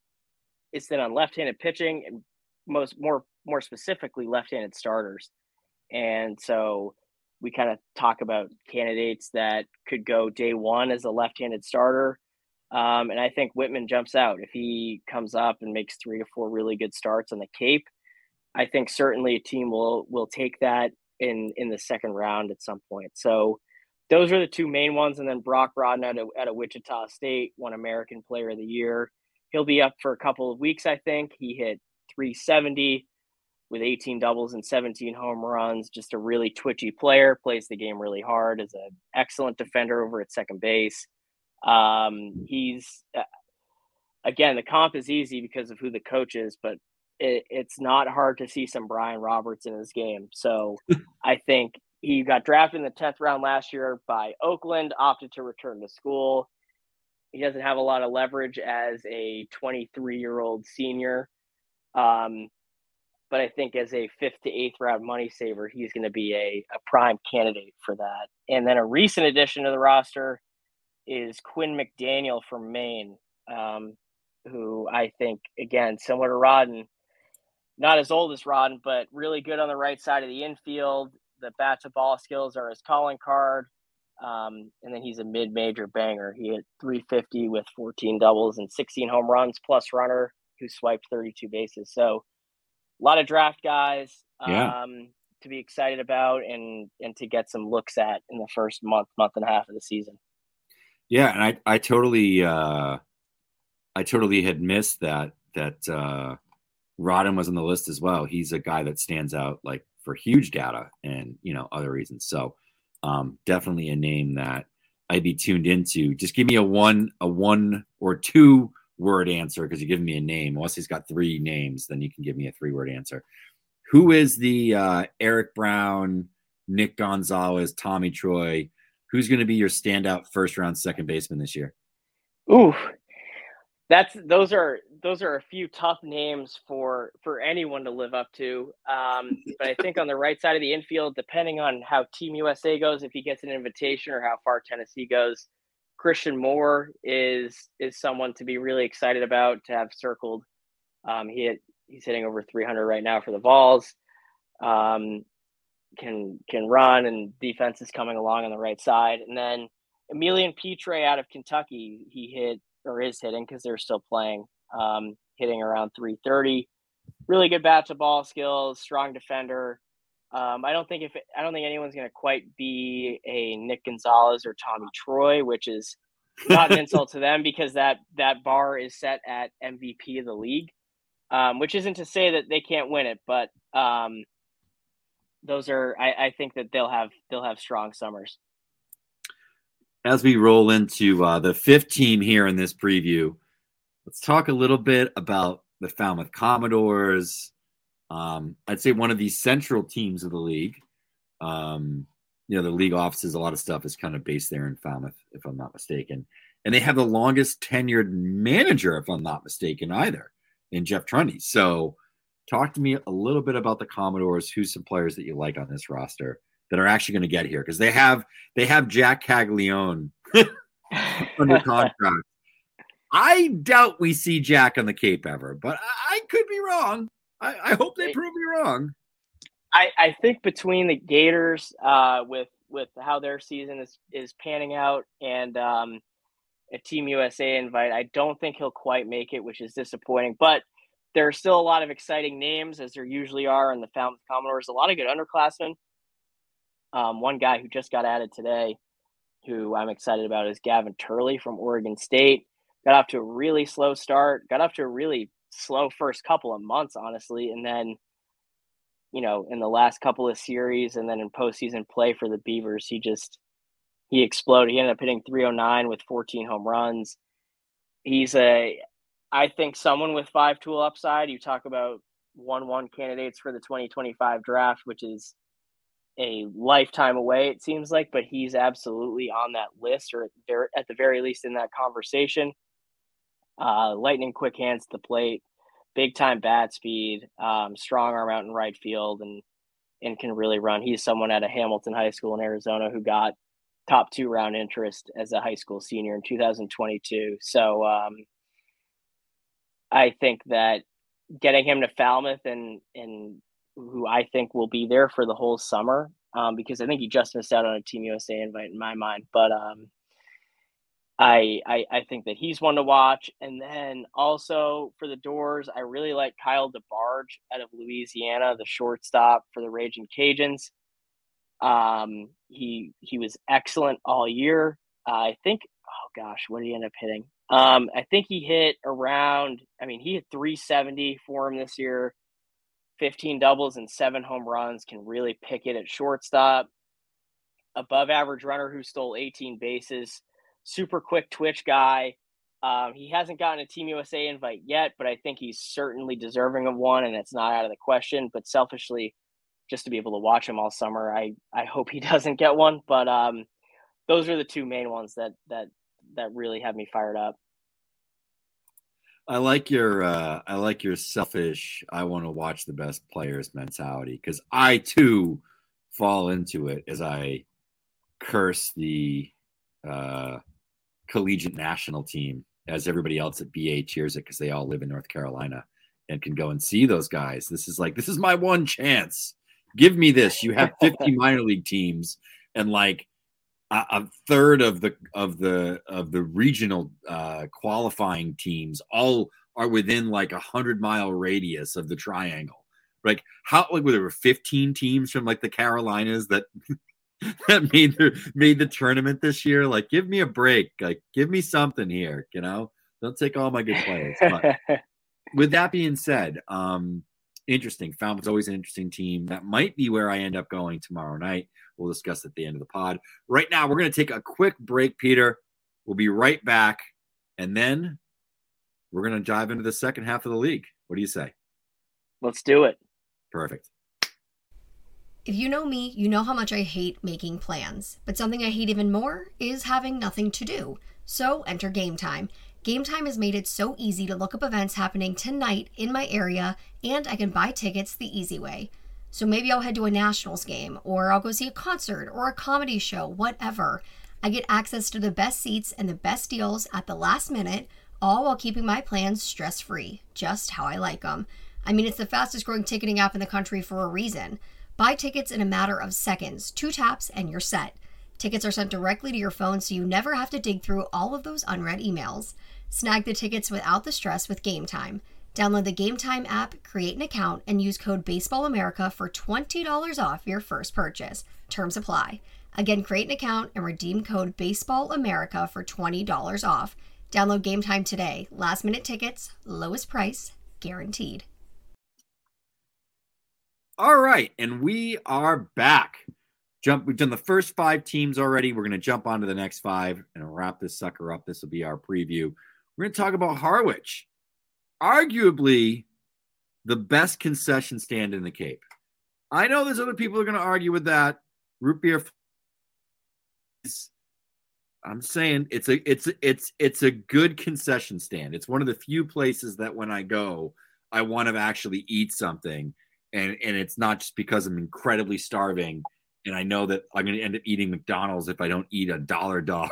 is thin on left-handed pitching, and most more more specifically left-handed starters. And so we kind of talk about candidates that could go day one as a left-handed starter. Um, and I think Whitman jumps out. If he comes up and makes three to four really good starts on the Cape, I think certainly a team will will take that in, in the second round at some point. So those are the two main ones. And then Brock Rodden at a, at a Wichita State, won American Player of the Year. He'll be up for a couple of weeks, I think. He hit three seventy with eighteen doubles and seventeen home runs. Just a really twitchy player, plays the game really hard, is an excellent defender over at second base. Um, he's, uh, again, the comp is easy because of who the coach is, but it, it's not hard to see some Brian Roberts in his game. So I think he got drafted in the tenth round last year by Oakland, opted to return to school. He doesn't have a lot of leverage as a twenty-three-year-old senior. Um, but I think as a fifth to eighth round money saver, he's going to be a, a prime candidate for that. And then a recent addition to the roster is Quinn McDaniel from Maine, um, who I think, again, similar to Rodden, not as old as Rodden, but really good on the right side of the infield. The bat to ball skills are his calling card. Um, and then he's a mid-major banger. He hit three fifty with fourteen doubles and sixteen home runs plus runner, who swiped thirty-two bases. So a lot of draft guys Yeah. um, to be excited about and, and to get some looks at in the first month, month and a half of the season. Yeah. And I, I totally, uh, I totally had missed that, that, uh, Rodden was on the list as well. He's a guy that stands out like for huge data and, you know, other reasons. So, um, definitely a name that I'd be tuned into. Just give me a one, a one or two word answer, because you're giving me a name. Unless he's got three names, then you can give me a three word answer. Who is the uh, Eric Brown, Nick Gonzalez, Tommy Troy? Who's going to be your standout first round second baseman this year? Ooh, that's those are those are a few tough names for for anyone to live up to. Um, but I think on the right side of the infield, depending on how Team U S A goes, if he gets an invitation, or how far Tennessee goes, Christian Moore is is someone to be really excited about, to have circled. Um, he hit, he's hitting over three hundred right now for the Vols. Um, can can run, and defense is coming along on the right side. And then Emilian Petre out of Kentucky, he hit or is hitting, because they're still playing, um, hitting around three thirty. Really good bat to ball skills, strong defender. Um, I don't think if I don't think anyone's going to quite be a Nick Gonzalez or Tommy Troy, which is not an insult to them, because that that bar is set at M V P of the league, um, which isn't to say that they can't win it, but um, those are I, I think that they'll have they'll have strong summers. As we roll into uh, the fifth team here in this preview, let's talk a little bit about the Falmouth Commodores. Um, I'd say one of the central teams of the league. Um, you know, the league offices, a lot of stuff is kind of based there in Falmouth, if I'm not mistaken. And they have the longest tenured manager, if I'm not mistaken, either, in Jeff Trundy. So talk to me a little bit about the Commodores. Who's some players that you like on this roster that are actually going to get here? Because they have they have Jack Caglione under contract. I doubt we see Jack on the Cape ever, but I, I could be wrong. I, I hope they prove me wrong. I, I think between the Gators, uh, with with how their season is, is panning out, and um, a Team U S A invite, I don't think he'll quite make it, which is disappointing. But there are still a lot of exciting names, as there usually are in the Falmouth Commodores. A lot of good underclassmen. Um, one guy who just got added today, who I'm excited about, is Gavin Turley from Oregon State. Got off to a really slow start. Got off to a really slow first couple of months, honestly. And then, you know, in the last couple of series and then in postseason play for the Beavers, he just, he exploded. He ended up hitting three oh nine with fourteen home runs. He's a, I think, someone with five tool upside. You talk about one one candidates for the twenty twenty-five draft, which is a lifetime away, it seems like, but he's absolutely on that list, or at the very least in that conversation. Uh, lightning quick hands to the plate, big time bat speed, um, strong arm out in right field, and and can really run. He's someone at a Hamilton High School in Arizona who got top two round interest as a high school senior in two thousand twenty-two. So um, I think that getting him to Falmouth, and and who I think will be there for the whole summer, um, because I think he just missed out on a Team U S A invite in my mind, but um, I, I I think that he's one to watch. And then also for the Doors, I really like Kyle DeBarge out of Louisiana, the shortstop for the Raging Cajuns. Um, he he was excellent all year. Uh, I think, oh gosh, what did he end up hitting? Um, I think he hit around, I mean, he hit three seventy for him this year, fifteen doubles and seven home runs, can really pick it at shortstop. Above average runner who stole eighteen bases. Super quick twitch guy. Um, he hasn't gotten a Team U S A invite yet, but I think he's certainly deserving of one, and it's not out of the question. But selfishly, just to be able to watch him all summer, I, I hope he doesn't get one. But um, those are the two main ones that that that really have me fired up. I like your uh, I like your selfish, I want to watch the best players mentality, because I too fall into it as I curse the uh, collegiate national team as everybody else at B A cheers it because they all live in North Carolina and can go and see those guys. This is like, this is my one chance. Give me this. You have fifty minor league teams, and like a, a third of the of the of the regional uh, qualifying teams all are within like a hundred mile radius of the triangle. Like how like there were fifteen teams from like the Carolinas that that made the made the tournament this year. Like, give me a break. Like, give me something here. You know, don't take all my good players. But with that being said, um, interesting. Falmouth's always an interesting team. That might be where I end up going tomorrow night. We'll discuss at the end of the pod. Right now, we're going to take a quick break, Peter. We'll be right back, and then we're going to dive into the second half of the league. What do you say? Let's do it. Perfect. If you know me, you know how much I hate making plans. But something I hate even more is having nothing to do. So enter Game Time. Game Time has made it so easy to look up events happening tonight in my area, and I can buy tickets the easy way. So maybe I'll head to a Nationals game, or I'll go see a concert or a comedy show, whatever. I get access to the best seats and the best deals at the last minute, all while keeping my plans stress-free, just how I like them. I mean, it's the fastest growing ticketing app in the country for a reason. Buy tickets in a matter of seconds, two taps, and you're set. Tickets are sent directly to your phone, so you never have to dig through all of those unread emails. Snag the tickets without the stress with Game Time. Download the Game Time app, create an account, and use code BASEBALLAMERICA for twenty dollars off your first purchase. Terms apply. Again, create an account and redeem code BASEBALLAMERICA for twenty dollars off. Download Game Time today. Last minute tickets, lowest price, guaranteed. All right, and we are back. Jump. We've done the first five teams already. We're going to jump on to the next five and wrap this sucker up. This will be our preview. We're going to talk about Harwich. Arguably the best concession stand in the Cape. I know there's other people who are going to argue with that. Root beer. I'm saying it's a it's it's it's a good concession stand. It's one of the few places that when I go, I want to actually eat something, and and it's not just because I'm incredibly starving, and I know that I'm going to end up eating McDonald's if I don't eat a dollar dog.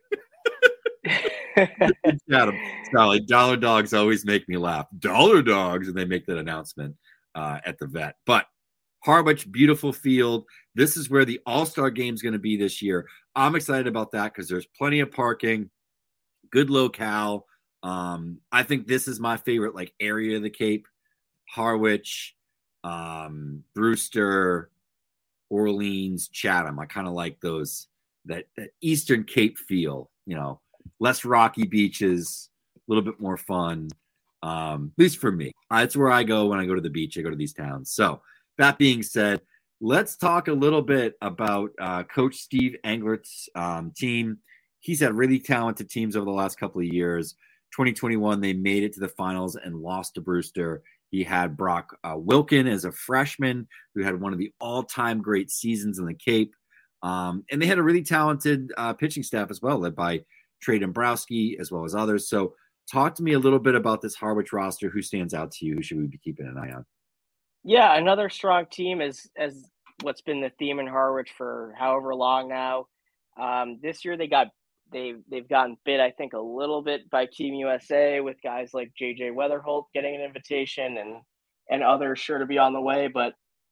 Adam, Sally, dollar dogs always make me laugh. Dollar dogs, and they make that announcement uh, at the vet. But Harwich, beautiful field. This is where the All-Star game is going to be this year. I'm excited about that because there's plenty of parking, good locale. Um, I think this is my favorite like area of the Cape. Harwich, um, Brewster, Orleans, Chatham. I kind of like those that, that Eastern Cape feel. You know, less rocky beaches, a little bit more fun. Um, at least for me, uh, that's where I go when I go to the beach. I go to these towns. So that being said, let's talk a little bit about uh, Coach Steve Englert's um, team. He's had really talented teams over the last couple of years. twenty twenty-one, they made it to the finals and lost to Brewster. He had Brock uh, Wilkin as a freshman who had one of the all-time great seasons in the Cape. Um, and they had a really talented uh, pitching staff as well, led by Trey Dombrowski as well as others. So talk to me a little bit about this Harwich roster. Who stands out to you? Who should we be keeping an eye on? Yeah, another strong team is as what's been the theme in Harwich for however long now. Um, this year they got they they've gotten bit, I think, a little bit by Team U S A with guys like J J Weatherholt getting an invitation and and others sure to be on the way. But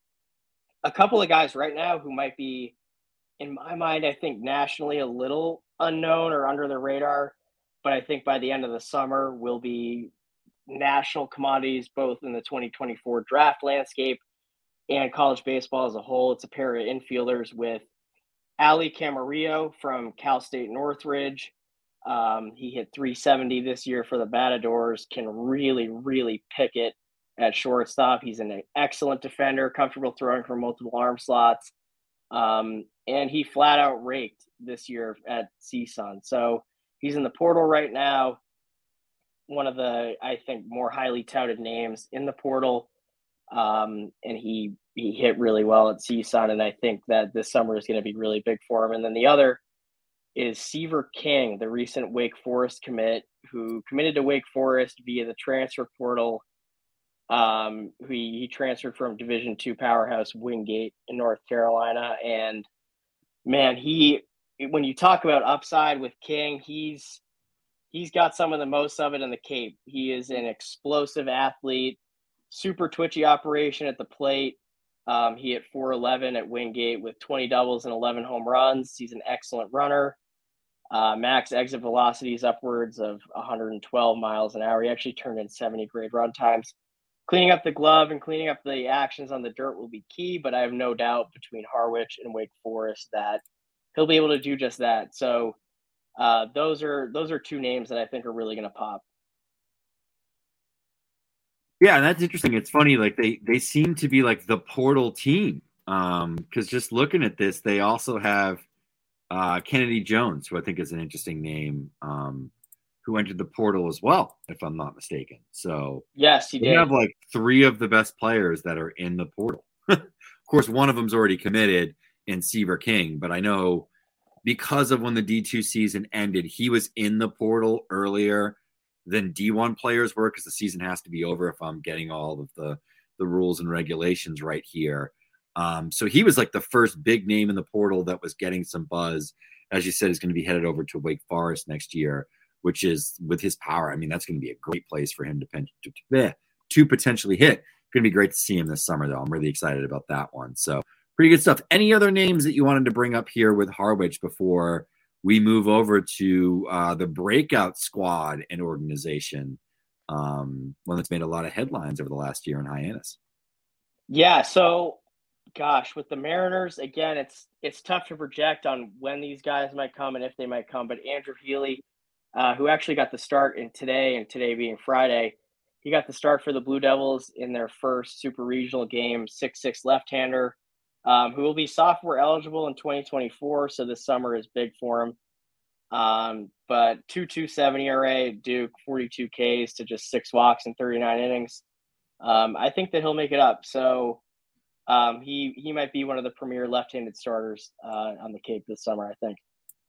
a couple of guys right now who might be, in my mind, I think nationally a little unknown or under the radar, but I think by the end of the summer will be national commodities, both in the twenty twenty-four draft landscape and college baseball as a whole. It's a pair of infielders with Ali Camarillo from Cal State Northridge. Um, he hit three seventy this year for the Matadors, can really, really pick it at shortstop. He's an excellent defender, comfortable throwing from multiple arm slots. Um, and he flat out raked this year at C S U N. So he's in the portal right now. One of the, I think, more highly touted names in the portal. Um, and he he hit really well at C S U N, and I think that this summer is going to be really big for him. And then the other is Seaver King, the recent Wake Forest commit, who committed to Wake Forest via the transfer portal. Um, who he, he transferred from Division two powerhouse Wingate in North Carolina. And man, he when you talk about upside with King, he's he's got some of the most of it in the Cape. He is an explosive athlete, super twitchy operation at the plate. Um, he hit four eleven at Wingate with twenty doubles and eleven home runs. He's an excellent runner. Uh, max exit velocity is upwards of one hundred twelve miles an hour. He actually turned in seventy grade run times. Cleaning up the glove and cleaning up the actions on the dirt will be key, but I have no doubt between Harwich and Wake Forest that he'll be able to do just that. So uh, those are those are two names that I think are really going to pop. Yeah, and that's interesting. It's funny, like they they seem to be like the portal team. Um, because just looking at this, they also have uh, Kennedy Jones, who I think is an interesting name, um, who entered the portal as well, if I'm not mistaken. So yes, he they did. have like three of the best players that are in the portal. Of course, one of them's already committed in Seaver King, but I know because of when the D two season ended, he was in the portal earlier than D one players were, because the season has to be over if I'm getting all of the, the rules and regulations right here. Um, so he was like the first big name in the portal that was getting some buzz. As you said, he's going to be headed over to Wake Forest next year, which is, with his power, I mean, that's going to be a great place for him to, to, to, to potentially hit. Going to be great to see him this summer, though. I'm really excited about that one. So pretty good stuff. Any other names that you wanted to bring up here with Harwich before we move over to uh, the breakout squad and organization, um, one that's made a lot of headlines over the last year in Hyannis? Yeah, so gosh, with the Mariners, again, it's it's tough to project on when these guys might come and if they might come. But Andrew Healy, uh, who actually got the start in today, and today being Friday, he got the start for the Blue Devils in their first super regional game, six six left-hander, um, who will be sophomore eligible in twenty twenty-four. So this summer is big for him. Um, but two point two seven E R A, Duke, forty-two Ks to just six walks in thirty-nine innings. Um, I think that he'll make it up. So um, he he might be one of the premier left-handed starters uh, on the Cape this summer, I think.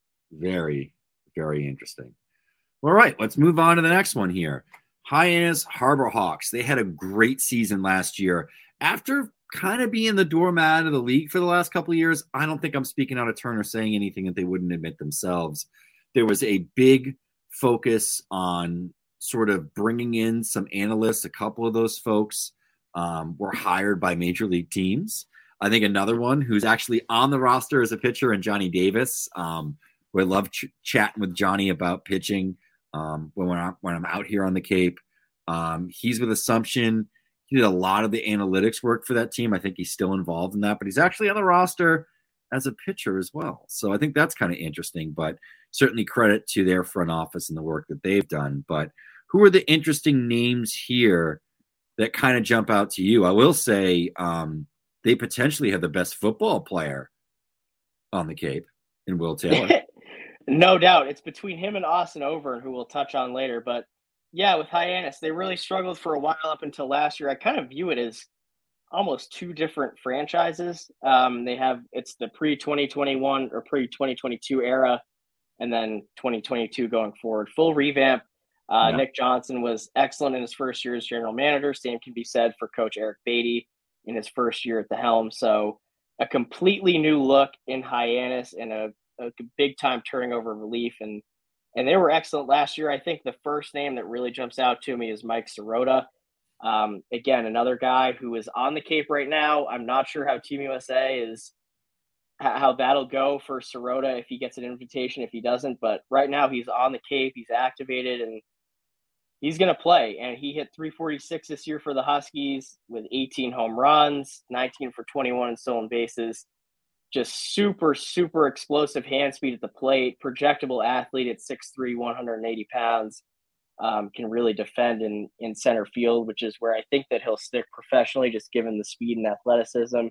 Very, very interesting. All right, let's move on to the next one here. Hyannis Harbor Hawks. They had a great season last year. After kind of being the doormat of the league for the last couple of years, I don't think I'm speaking out of turn or saying anything that they wouldn't admit themselves. There was a big focus on sort of bringing in some analysts. A couple of those folks um, were hired by major league teams. I think another one who's actually on the roster as a pitcher, and Johnny Davis, um, who I love ch- chatting with Johnny about pitching. Um, when, when, I'm, when I'm out here on the Cape, um, he's with Assumption. He did a lot of the analytics work for that team. I think he's still involved in that, but he's actually on the roster as a pitcher as well. So I think that's kind of interesting, but certainly credit to their front office and the work that they've done. But who are the interesting names here that kind of jump out to you? I will say um, they potentially have the best football player on the Cape in Will Taylor. No doubt. It's between him and Austin Overn, who we'll touch on later. But yeah, with Hyannis, they really struggled for a while up until last year. I kind of view it as almost two different franchises. Um, they have, it's the pre twenty twenty-one or pre twenty twenty-two era, and then twenty twenty-two going forward. Full revamp. Uh, yeah. Nick Johnson was excellent in his first year as general manager. Same can be said for Coach Eric Beatty in his first year at the helm. So a completely new look in Hyannis and a a big time turning over relief, and and they were excellent last year. I think the first name that really jumps out to me is Mike Sirota. Um, again, another guy who is on the Cape right now. I'm not sure how Team U S A is, how that'll go for Sirota, if he gets an invitation, if he doesn't. But right now he's on the Cape, he's activated, and he's going to play. And he hit three forty-six this year for the Huskies with eighteen home runs, nineteen for twenty-one in stolen bases. Just super, super explosive hand speed at the plate, projectable athlete at six three, one hundred eighty pounds, um, can really defend in, in center field, which is where I think that he'll stick professionally, just given the speed and athleticism.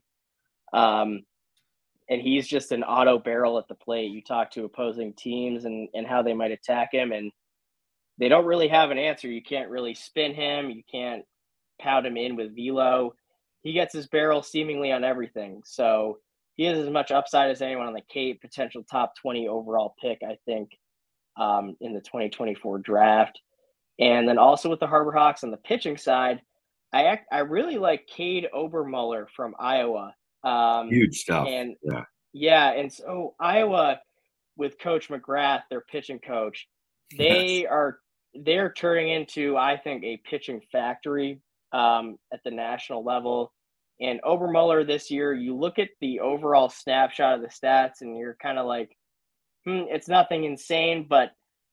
Um, and he's just an auto barrel at the plate. You talk to opposing teams and, and how they might attack him, and they don't really have an answer. You can't really spin him. You can't pound him in with velo. He gets his barrel seemingly on everything. So he has as much upside as anyone on the Cape, potential top twenty overall pick, I think, um, in the twenty twenty-four draft. And then also with the Harbor Hawks on the pitching side, I act, I really like Cade Obermuller from Iowa. Um, Huge stuff. And yeah. yeah. And so Iowa with Coach McGrath, their pitching coach, they yes. are, they're turning into, I think, a pitching factory um, at the national level. And Obermuller this year, you look at the overall snapshot of the stats and you're kind of like, hmm, it's nothing insane, but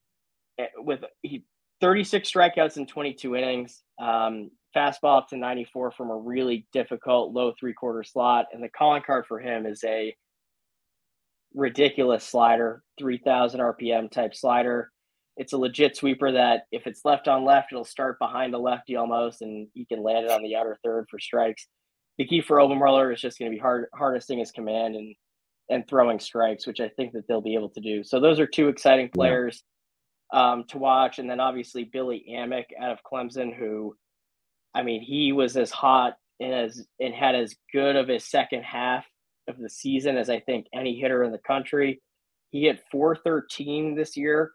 with he, thirty-six strikeouts in twenty-two innings, um, fastball up to ninety-four from a really difficult low three-quarter slot. And the calling card for him is a ridiculous slider, three thousand R P M type slider. It's a legit sweeper that if it's left on left, it'll start behind the lefty almost, and he can land it on the outer third for strikes. The key for Obermuller is just going to be hard, harnessing his command and and throwing strikes, which I think that they'll be able to do. So those are two exciting players yeah. um, to watch. And then obviously Billy Amick out of Clemson, who, I mean, he was as hot and as and had as good of a second half of the season as I think any hitter in the country. He hit four thirteen this year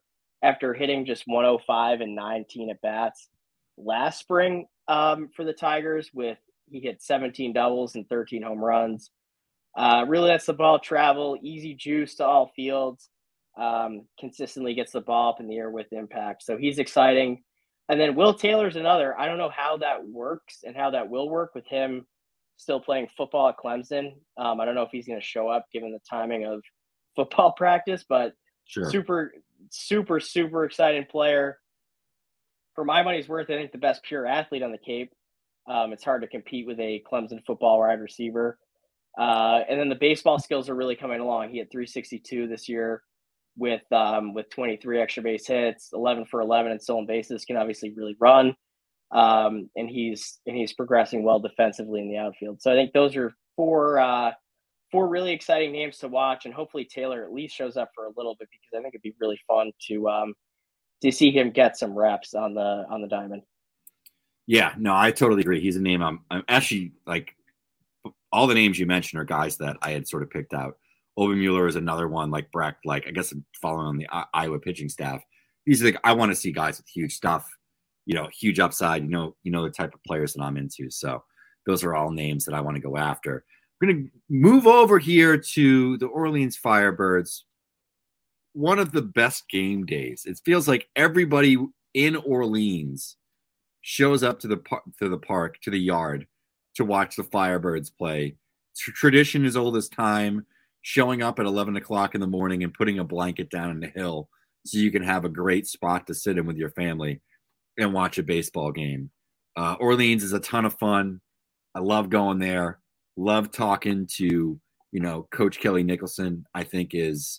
after hitting just one oh five and nineteen at bats last spring um, for the Tigers. With he hit seventeen doubles and thirteen home runs. Uh, really lets the ball travel, easy juice to all fields. Um, consistently gets the ball up in the air with impact. So he's exciting. And then Will Taylor's another. I don't know how that works and how that will work with him still playing football at Clemson. Um, I don't know if he's going to show up given the timing of football practice, but Sure. super, super, super exciting player. For my money's worth, I think the best pure athlete on the Cape. Um, it's hard to compete with a Clemson football wide receiver. Uh, and then the baseball skills are really coming along. He had three sixty-two this year with um, with twenty-three extra base hits, eleven for eleven and stolen bases. Can obviously really run, um, and he's and he's progressing well defensively in the outfield. So I think those are four uh, four really exciting names to watch, and hopefully Taylor at least shows up for a little bit because I think it'd be really fun to um, to see him get some reps on the on the diamond. Yeah, no, I totally agree. He's a name I'm, I'm actually like. All the names you mentioned are guys that I had sort of picked out. Obermuller is another one, like Brecht, like I guess I'm following on the I- Iowa pitching staff. These are like, I want to see guys with huge stuff, you know, huge upside, you know, you know, the type of players that I'm into. So those are all names that I want to go after. We're going to move over here to the Orleans Firebirds. One of the best game days. It feels like everybody in Orleans shows up to the par- to the park, to the yard, to watch the Firebirds play. Tradition as old as time, showing up at eleven o'clock in the morning and putting a blanket down in the hill so you can have a great spot to sit in with your family and watch a baseball game. Uh, Orleans is a ton of fun. I love going there. Love talking to, you know, Coach Kelly Nicholson, I think is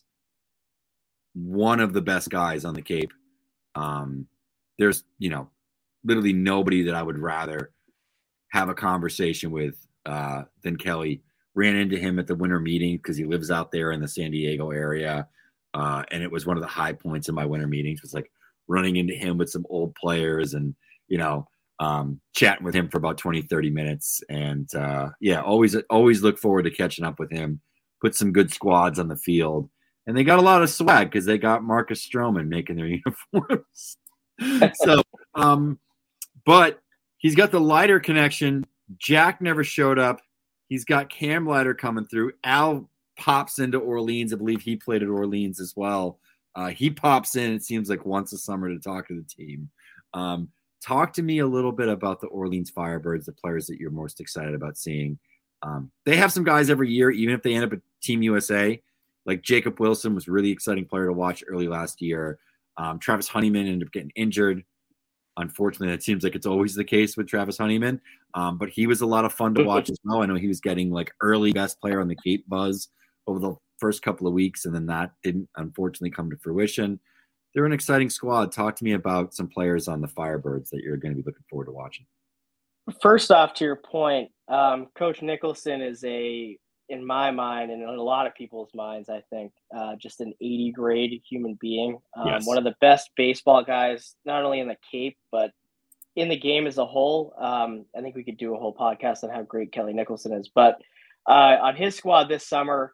one of the best guys on the Cape. Um, there's, you know, literally nobody that I would rather have a conversation with uh, than Kelly. Ran into him at the winter meeting because he lives out there in the San Diego area. Uh, and it was one of the high points of my winter meetings was like running into him with some old players and, you know, um, chatting with him for about twenty, thirty minutes. And uh, yeah, always, always look forward to catching up with him, put some good squads on the field. And they got a lot of swag because they got Marcus Stroman making their uniforms. so, um, but he's got the Leiter connection. Jack never showed up. He's got Cam Leiter coming through. Al pops into Orleans. I believe he played at Orleans as well. Uh, he pops in, it seems like once a summer to talk to the team. Um, talk to me a little bit about the Orleans Firebirds, the players that you're most excited about seeing. Um, they have some guys every year, even if they end up at Team U S A. Like Jacob Wilson was a really exciting player to watch early last year. Um, Travis Honeyman ended up getting injured. Unfortunately, it seems like it's always the case with Travis Honeyman, um, but he was a lot of fun to watch as well. I know he was getting like early best player on the Cape buzz over the first couple of weeks, and then that didn't unfortunately come to fruition. They're an exciting squad. Talk to me about some players on the Firebirds that you're going to be looking forward to watching. First off, to your point, um, Coach Nicholson is a, in my mind, and in a lot of people's minds, I think, uh, just an eighty grade human being. Um, Yes. One of the best baseball guys, not only in the Cape, but in the game as a whole. Um, I think we could do a whole podcast on how great Kelly Nicholson is. But uh, on his squad this summer,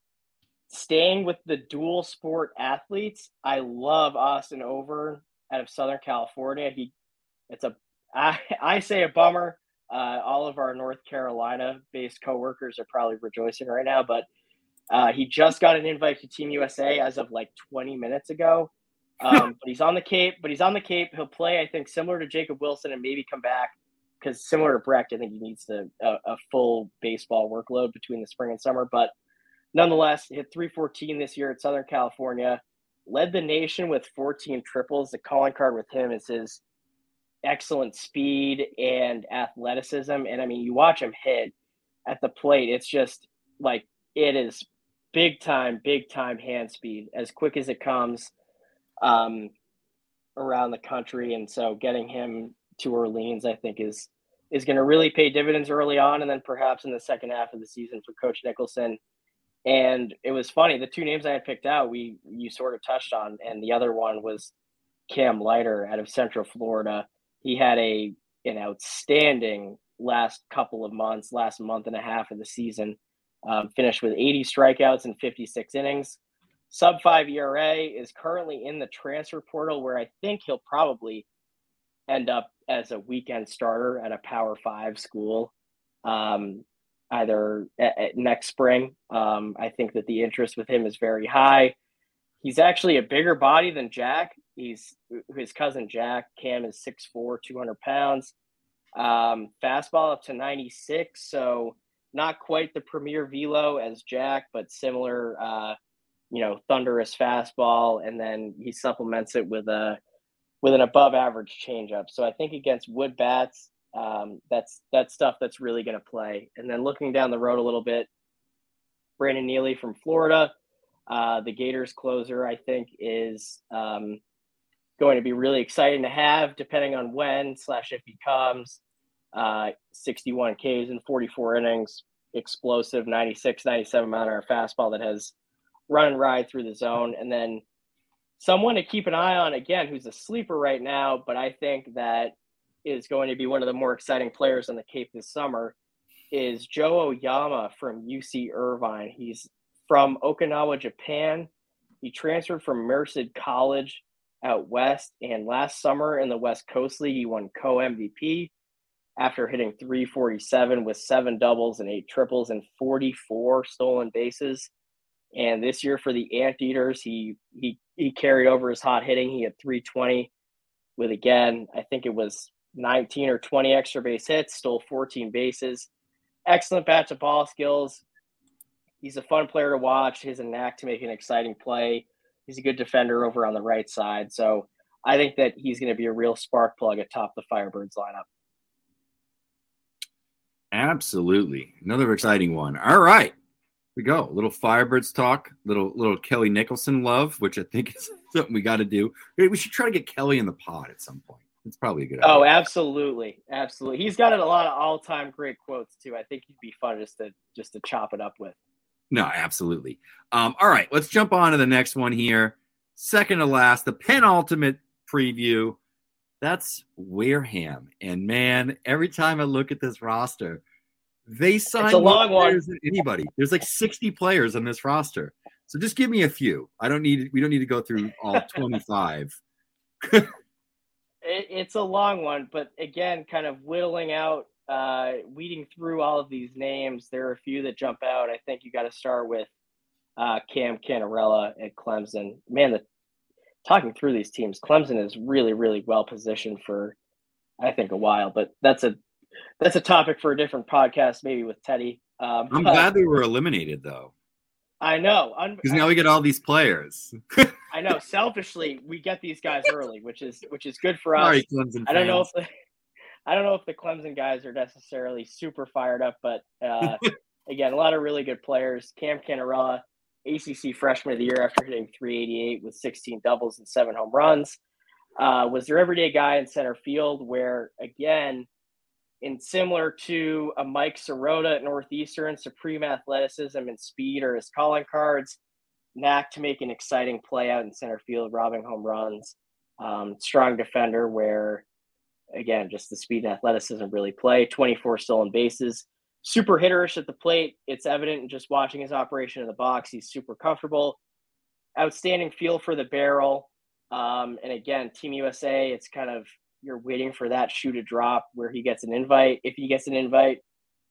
staying with the dual sport athletes, I love Austin Over out of Southern California. He, it's a, I, I say a bummer. Uh, all of our North Carolina-based coworkers are probably rejoicing right now, but uh, he just got an invite to Team U S A as of like twenty minutes ago. Um, but he's on the Cape. But he's on the Cape. He'll play, I think, similar to Jacob Wilson, and maybe come back because similar to Brecht, I think he needs to, a, a full baseball workload between the spring and summer. But nonetheless, hit three fourteen this year at Southern California. Led the nation with fourteen triples. The calling card with him is his excellent speed and athleticism. And I mean, you watch him hit at the plate, it's just like, it is big time, big time hand speed, as quick as it comes um, around the country. And so getting him to Orleans, I think is, is going to really pay dividends early on. And then perhaps in the second half of the season for Coach Nicholson. And it was funny, the two names I had picked out, we, you sort of touched on, and the other one was Cam Leiter out of Central Florida. He had a an outstanding last couple of months, last month and a half of the season. Um, finished with eighty strikeouts in fifty-six innings. sub five E R A, is currently in the transfer portal, where I think he'll probably end up as a weekend starter at a Power Five school, um, either at, at next spring. Um, I think that the interest with him is very high. He's actually a bigger body than Jack. He's his cousin Jack. Cam is six foot four, two hundred pounds. Um, fastball up to ninety-six, so not quite the premier velo as Jack, but similar, uh, you know, thunderous fastball. And then he supplements it with a with an above average changeup. So I think against wood bats, um, that's that's stuff that's really going to play. And then looking down the road a little bit, Brandon Neely from Florida. Uh, the Gators closer, I think, is um, going to be really exciting to have, depending on when slash if he comes. Uh, sixty-one Ks in forty-four innings, explosive ninety-six, ninety-seven mile an hour fastball that has run and ride through the zone. And then someone to keep an eye on, again, who's a sleeper right now, but I think that is going to be one of the more exciting players on the Cape this summer, is Joe Oyama from U C Irvine. He's from Okinawa, Japan. He transferred from Merced College out west, and last summer in the West Coast League, he won co-M V P after hitting three forty-seven with seven doubles and eight triples and forty-four stolen bases. And this year for the Anteaters, he he he carried over his hot hitting. He had three twenty with, again, I think it was nineteen or twenty extra base hits, stole fourteen bases. Excellent bat-to-ball skills. He's a fun player to watch. He has a knack to make an exciting play. He's a good defender over on the right side. So I think that he's going to be a real spark plug atop the Firebirds lineup. Absolutely. Another exciting one. All right. Here we go. A little Firebirds talk, little little Kelly Nicholson love, which I think is something we got to do. We should try to get Kelly in the pod at some point. It's probably a good idea. Oh, absolutely. Absolutely. He's got a lot of all-time great quotes too. I think he'd be fun just to just to chop it up with. No, absolutely. Um, all right, let's jump on to the next one here. Second to last, the penultimate preview. That's Wareham. And, man, every time I look at this roster, they sign more players than anybody. There's like sixty players on this roster. So just give me a few. I don't need. We don't need to go through all twenty-five. it, it's a long one, but, again, kind of whittling out, Uh, weeding through all of these names, there are a few that jump out. I think you got to start with uh, Cam Cannarella at Clemson. Man, the, talking through these teams, Clemson is really, really well positioned for, I think, a while. But that's a that's a topic for a different podcast, maybe with Teddy. Um, I'm glad they were eliminated, though. I know, because now we get all these players. I know. Selfishly, we get these guys early, which is which is good for us. Sorry, Clemson I don't fans. know if the I don't know if the Clemson guys are necessarily super fired up, but uh, again, a lot of really good players. Cam Cannarella, A C C Freshman of the Year after hitting three eighty-eight with sixteen doubles and seven home runs, uh, was their everyday guy in center field, where, again, in similar to a Mike Sirota at Northeastern, supreme athleticism and speed are his calling cards, knack to make an exciting play out in center field, robbing home runs, um, strong defender where, again, just the speed and athleticism really play. twenty-four stolen bases. Super hitterish at the plate. It's evident in just watching his operation in the box. He's super comfortable. Outstanding feel for the barrel. Um, and again, Team U S A, it's kind of, you're waiting for that shoe to drop where he gets an invite, if he gets an invite.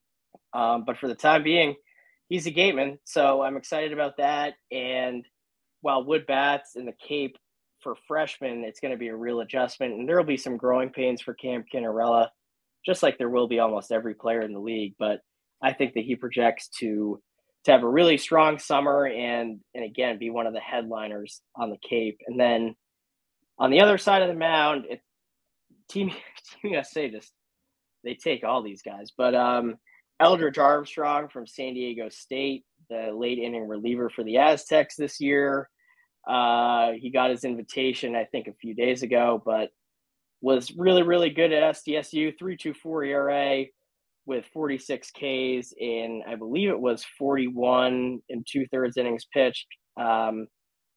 Um, but for the time being, he's a gateman. So I'm excited about that. And while wood bats in the Cape, for freshmen, it's going to be a real adjustment, and there will be some growing pains for Cam Cannarella, just like there will be almost every player in the league. But I think that he projects to to have a really strong summer and, and again, be one of the headliners on the Cape. And then on the other side of the mound, it, Team, Team U S A just, they take all these guys. But um, Eldridge Armstrong from San Diego State, the late inning reliever for the Aztecs this year. Uh, he got his invitation, I think, a few days ago, but was really, really good at S D S U, three point two four E R A with forty-six Ks in, I believe it was forty-one and two-thirds innings pitched. Um,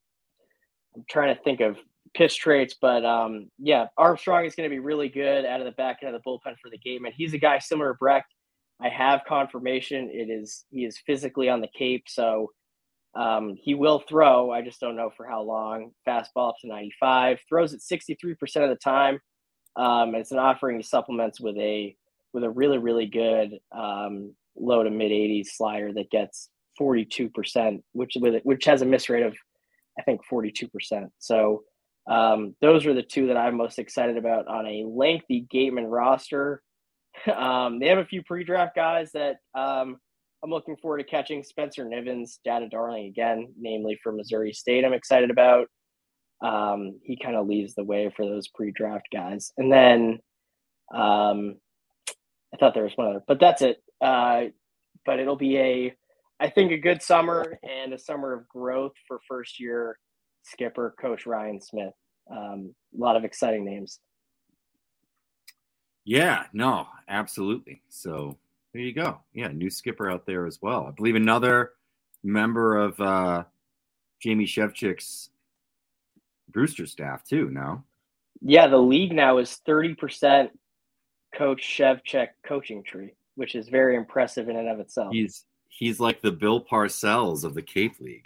I'm trying to think of pitch traits, but um, yeah, Armstrong is going to be really good out of the back end of the bullpen for the Gateman. He's a guy similar to Brecht. I have confirmation. It is he is physically on the Cape, so Um, he will throw. I just don't know for how long. Fastball up to ninety-five. Throws it sixty-three percent of the time. Um, it's an offering he supplements with a with a really really good um, low to mid eighties slider that gets forty-two percent, which with which has a miss rate of I think forty-two percent. So um, those are the two that I'm most excited about on a lengthy Gateman roster. um, they have a few pre-draft guys that um, I'm looking forward to catching. Spencer Nivens, Data Darling again, namely from Missouri State, I'm excited about. Um, he kind of leads the way for those pre-draft guys. And then um, I thought there was one other, but that's it. Uh, but it'll be a, I think, a good summer and a summer of growth for first year skipper, Coach Ryan Smith. Um, a lot of exciting names. Yeah, no, absolutely. So there you go. Yeah, new skipper out there as well. I believe another member of uh, Jamie Shevchik's Brewster staff too, no? Yeah, the league now is thirty percent Coach Shevchik coaching tree, which is very impressive in and of itself. He's he's like the Bill Parcells of the Cape League.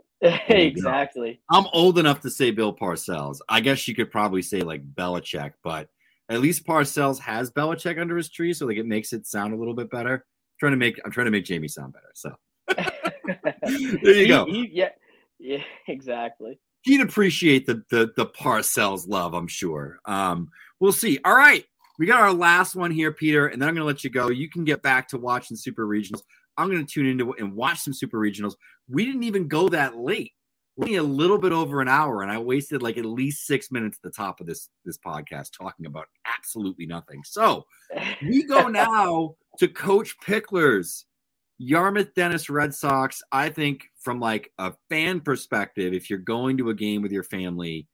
Exactly. I'm old enough to say Bill Parcells. I guess you could probably say like Belichick, but at least Parcells has Belichick under his tree, so like it makes it sound a little bit better. I'm trying to make I'm trying to make Jamie sound better. So there you he, go. He, yeah, yeah, exactly. He'd appreciate the the the Parcells love, I'm sure. Um, we'll see. All right, we got our last one here, Peter, and then I'm going to let you go. You can get back to watching Super Regionals. I'm going to tune into and watch some Super Regionals. We didn't even go that late. We're only a little bit over an hour, and I wasted like at least six minutes at the top of this this podcast talking about absolutely nothing. So we go now to Coach Pickler's Yarmouth Dennis Red Sox. I think from like a fan perspective, if you're going to a game with your family,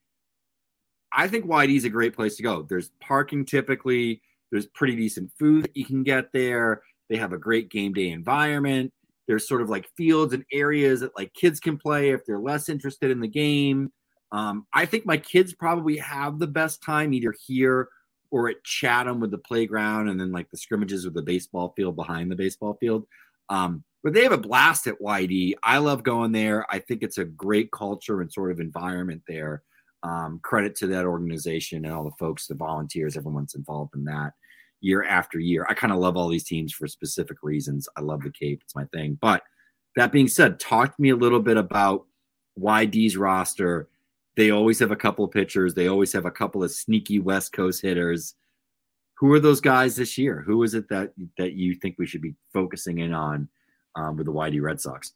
I think Y D is a great place to go. There's parking typically. There's pretty decent food that you can get there. They have a great game day environment. There's sort of like fields and areas that like kids can play if they're less interested in the game. Um, I think my kids probably have the best time either here or at Chatham with the playground and then like the scrimmages with the baseball field behind the baseball field. Um, but they have a blast at Y D. I love going there. I think it's a great culture and sort of environment there. Um, credit to that organization and all the folks, the volunteers, everyone's involved in that year after year. I kind of love all these teams for specific reasons. I love the Cape. It's my thing. But that being said, talk to me a little bit about Y D's roster. They always have a couple of pitchers. They always have a couple of sneaky West Coast hitters. Who are those guys this year? Who is it that that you think we should be focusing in on um, with the Y D Red Sox?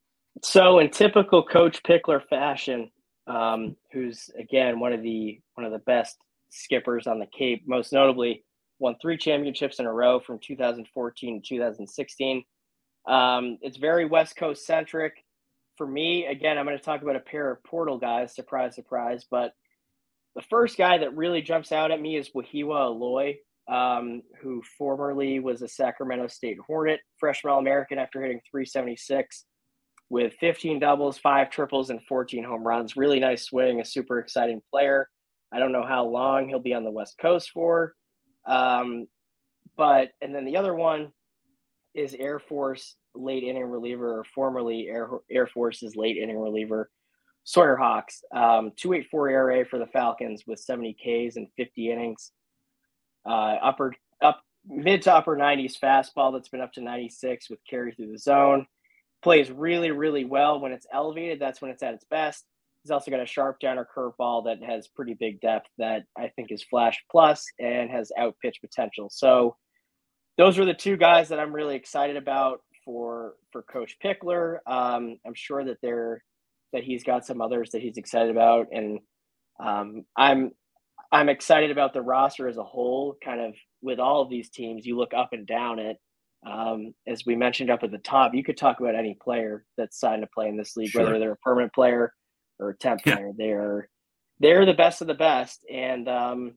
So in typical Coach Pickler fashion, um, who's again one of the one of the best skippers on the Cape, most notably won three championships in a row from two thousand fourteen to two thousand sixteen. Um, it's very West Coast centric. For me, again, I'm going to talk about a pair of portal guys. Surprise, surprise. But the first guy that really jumps out at me is Wahiwa Aloy, um, who formerly was a Sacramento State Hornet, freshman All-American after hitting three seventy-six with fifteen doubles, five triples, and fourteen home runs. Really nice swing, a super exciting player. I don't know how long he'll be on the West Coast for. Um, but, and then the other one is Air Force late inning reliever, or formerly Air, Air Force's late inning reliever, Sawyer Hawks. Um, two point eight four E R A for the Falcons with seventy Ks and fifty innings. Uh, upper, up, mid to upper nineties fastball that's been up to ninety-six with carry through the zone. Plays really, really well when it's elevated. That's when it's at its best. He's also got a sharp downer curveball that has pretty big depth that I think is flash plus and has out pitch potential. So those are the two guys that I'm really excited about for for Coach Pickler. Um, I'm sure that they're that he's got some others that he's excited about, and um, I'm I'm excited about the roster as a whole. Kind of with all of these teams, you look up and down it. Um, as we mentioned up at the top, you could talk about any player that's signed to play in this league, Sure. whether they're a permanent player or a temp Yeah. player. They're they're the best of the best, and um,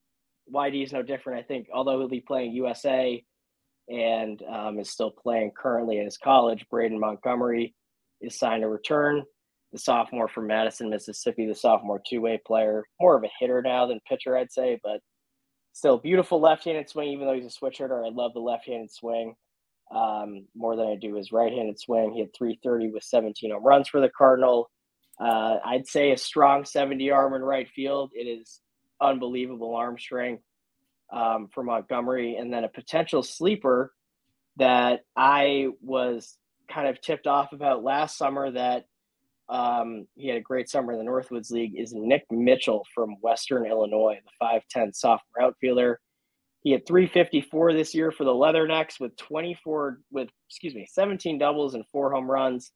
Y D is no different. I think, although he'll be playing U S A and um, is still playing currently at his college, Braden Montgomery is signed to return. The sophomore from Madison, Mississippi, the sophomore two-way player, more of a hitter now than pitcher, I'd say, but still beautiful left-handed swing, even though he's a switch hitter. I love the left-handed swing. um, more than I do his right-handed swing. He had three thirty with seventeen home runs for the Cardinal. Uh, I'd say a strong seventy arm in right field. It is unbelievable arm strength um, for Montgomery. And then a potential sleeper that I was kind of tipped off about last summer that um, he had a great summer in the Northwoods League is Nick Mitchell from Western Illinois, the five ten sophomore outfielder. He had three fifty-four this year for the Leathernecks with twenty-four with excuse me seventeen doubles and four home runs.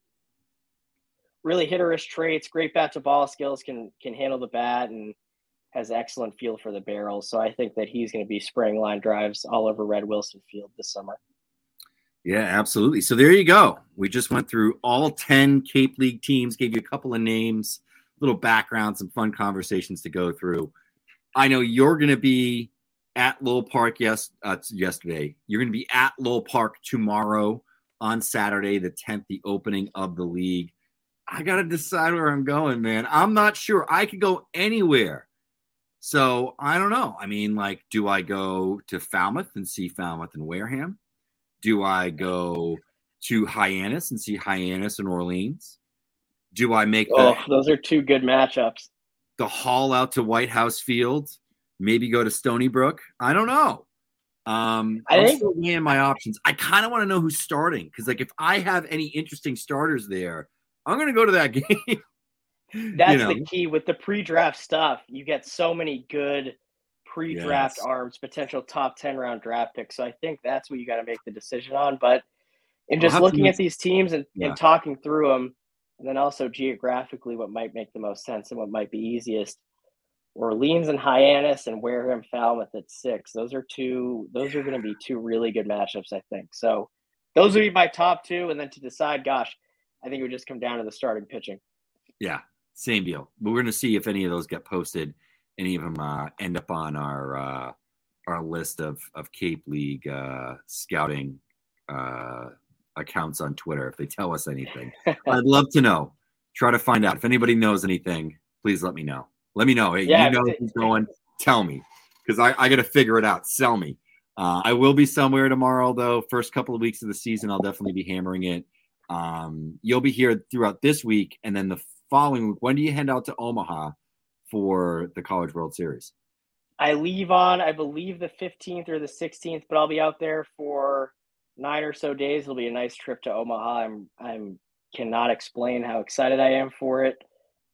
Really hitterish traits, great bat to ball skills, can can handle the bat, and has excellent feel for the barrel. So I think that he's going to be spraying line drives all over Red Wilson Field this summer. Yeah, absolutely. So there you go. We just went through all ten Cape League teams, gave you a couple of names, little background, some fun conversations to go through. I know you're going to be at Lowell Park yes, uh, yesterday. You're going to be at Lowell Park tomorrow on Saturday, the tenth, the opening of the league. I got to decide where I'm going, man. I'm not sure. I could go anywhere. So I don't know. I mean, like, do I go to Falmouth and see Falmouth and Wareham? Do I go to Hyannis and see Hyannis and Orleans? Do I make the, oh, those are two good matchups. The haul out to White House Field? Maybe go to Stony Brook? I don't know. Um, I I'm think still weighing my options. I kind of want to know who's starting because, like, if I have any interesting starters there, I'm going to go to that game. That's you know? the key with the pre-draft stuff. You get so many good pre-draft Yes. arms, potential top ten round draft picks. So I think that's what you got to make the decision on. But in I'll just have looking to- at these teams and, Yeah. and talking through them, and then also geographically what might make the most sense and what might be easiest, Orleans and Hyannis and Wareham Falmouth at six. Those are two. Those are going to be two really good matchups, I think. So those would be my top two. And then to decide, gosh, I think it would just come down to the starting pitching. Yeah, same deal. But we're going to see if any of those get posted. Any of them uh, end up on our uh, our list of of Cape League uh, scouting uh, accounts on Twitter. If they tell us anything, I'd love to know. Try to find out if anybody knows anything. Please let me know. Let me know. Hey, Yeah, you know who's going? Tell me, because I, I got to figure it out. Sell me. Uh, I will be somewhere tomorrow, though. First couple of weeks of the season, I'll definitely be hammering it. Um, you'll be here throughout this week, and then the following week. When do you head out to Omaha for the College World Series? I leave on, I believe, the fifteenth or the sixteenth, but I'll be out there for nine or so days. It'll be a nice trip to Omaha. I'm I'm cannot explain how excited I am for it.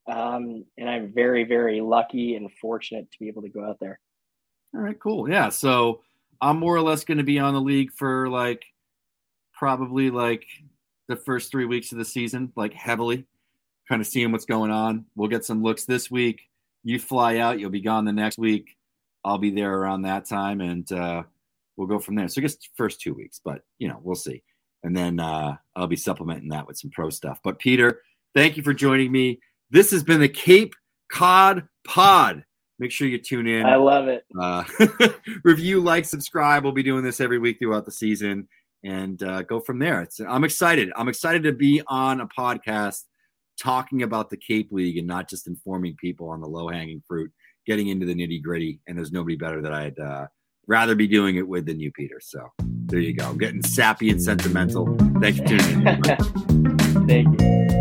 Um, and I'm very, very lucky and fortunate to be able to go out there. All right, cool. Yeah, so I'm more or less going to be on the league for like probably like the first three weeks of the season, like heavily, kind of seeing what's going on. We'll get some looks this week. You fly out, you'll be gone the next week. I'll be there around that time, and uh, we'll go from there. So I guess first two weeks, but, you know, we'll see. And then uh, I'll be supplementing that with some pro stuff. But, Peter, thank you for joining me. This has been the Cape Cod Pod. Make sure you tune in. I love it. Uh, review, like, subscribe. We'll be doing this every week throughout the season, and uh, go from there. It's, I'm excited. I'm excited to be on a podcast talking about the Cape League and not just informing people on the low-hanging fruit, getting into the nitty-gritty, and there's nobody better that I'd uh, rather be doing it with than you, Peter. So there you go. I'm getting sappy and sentimental. Thanks for tuning in. Thank you.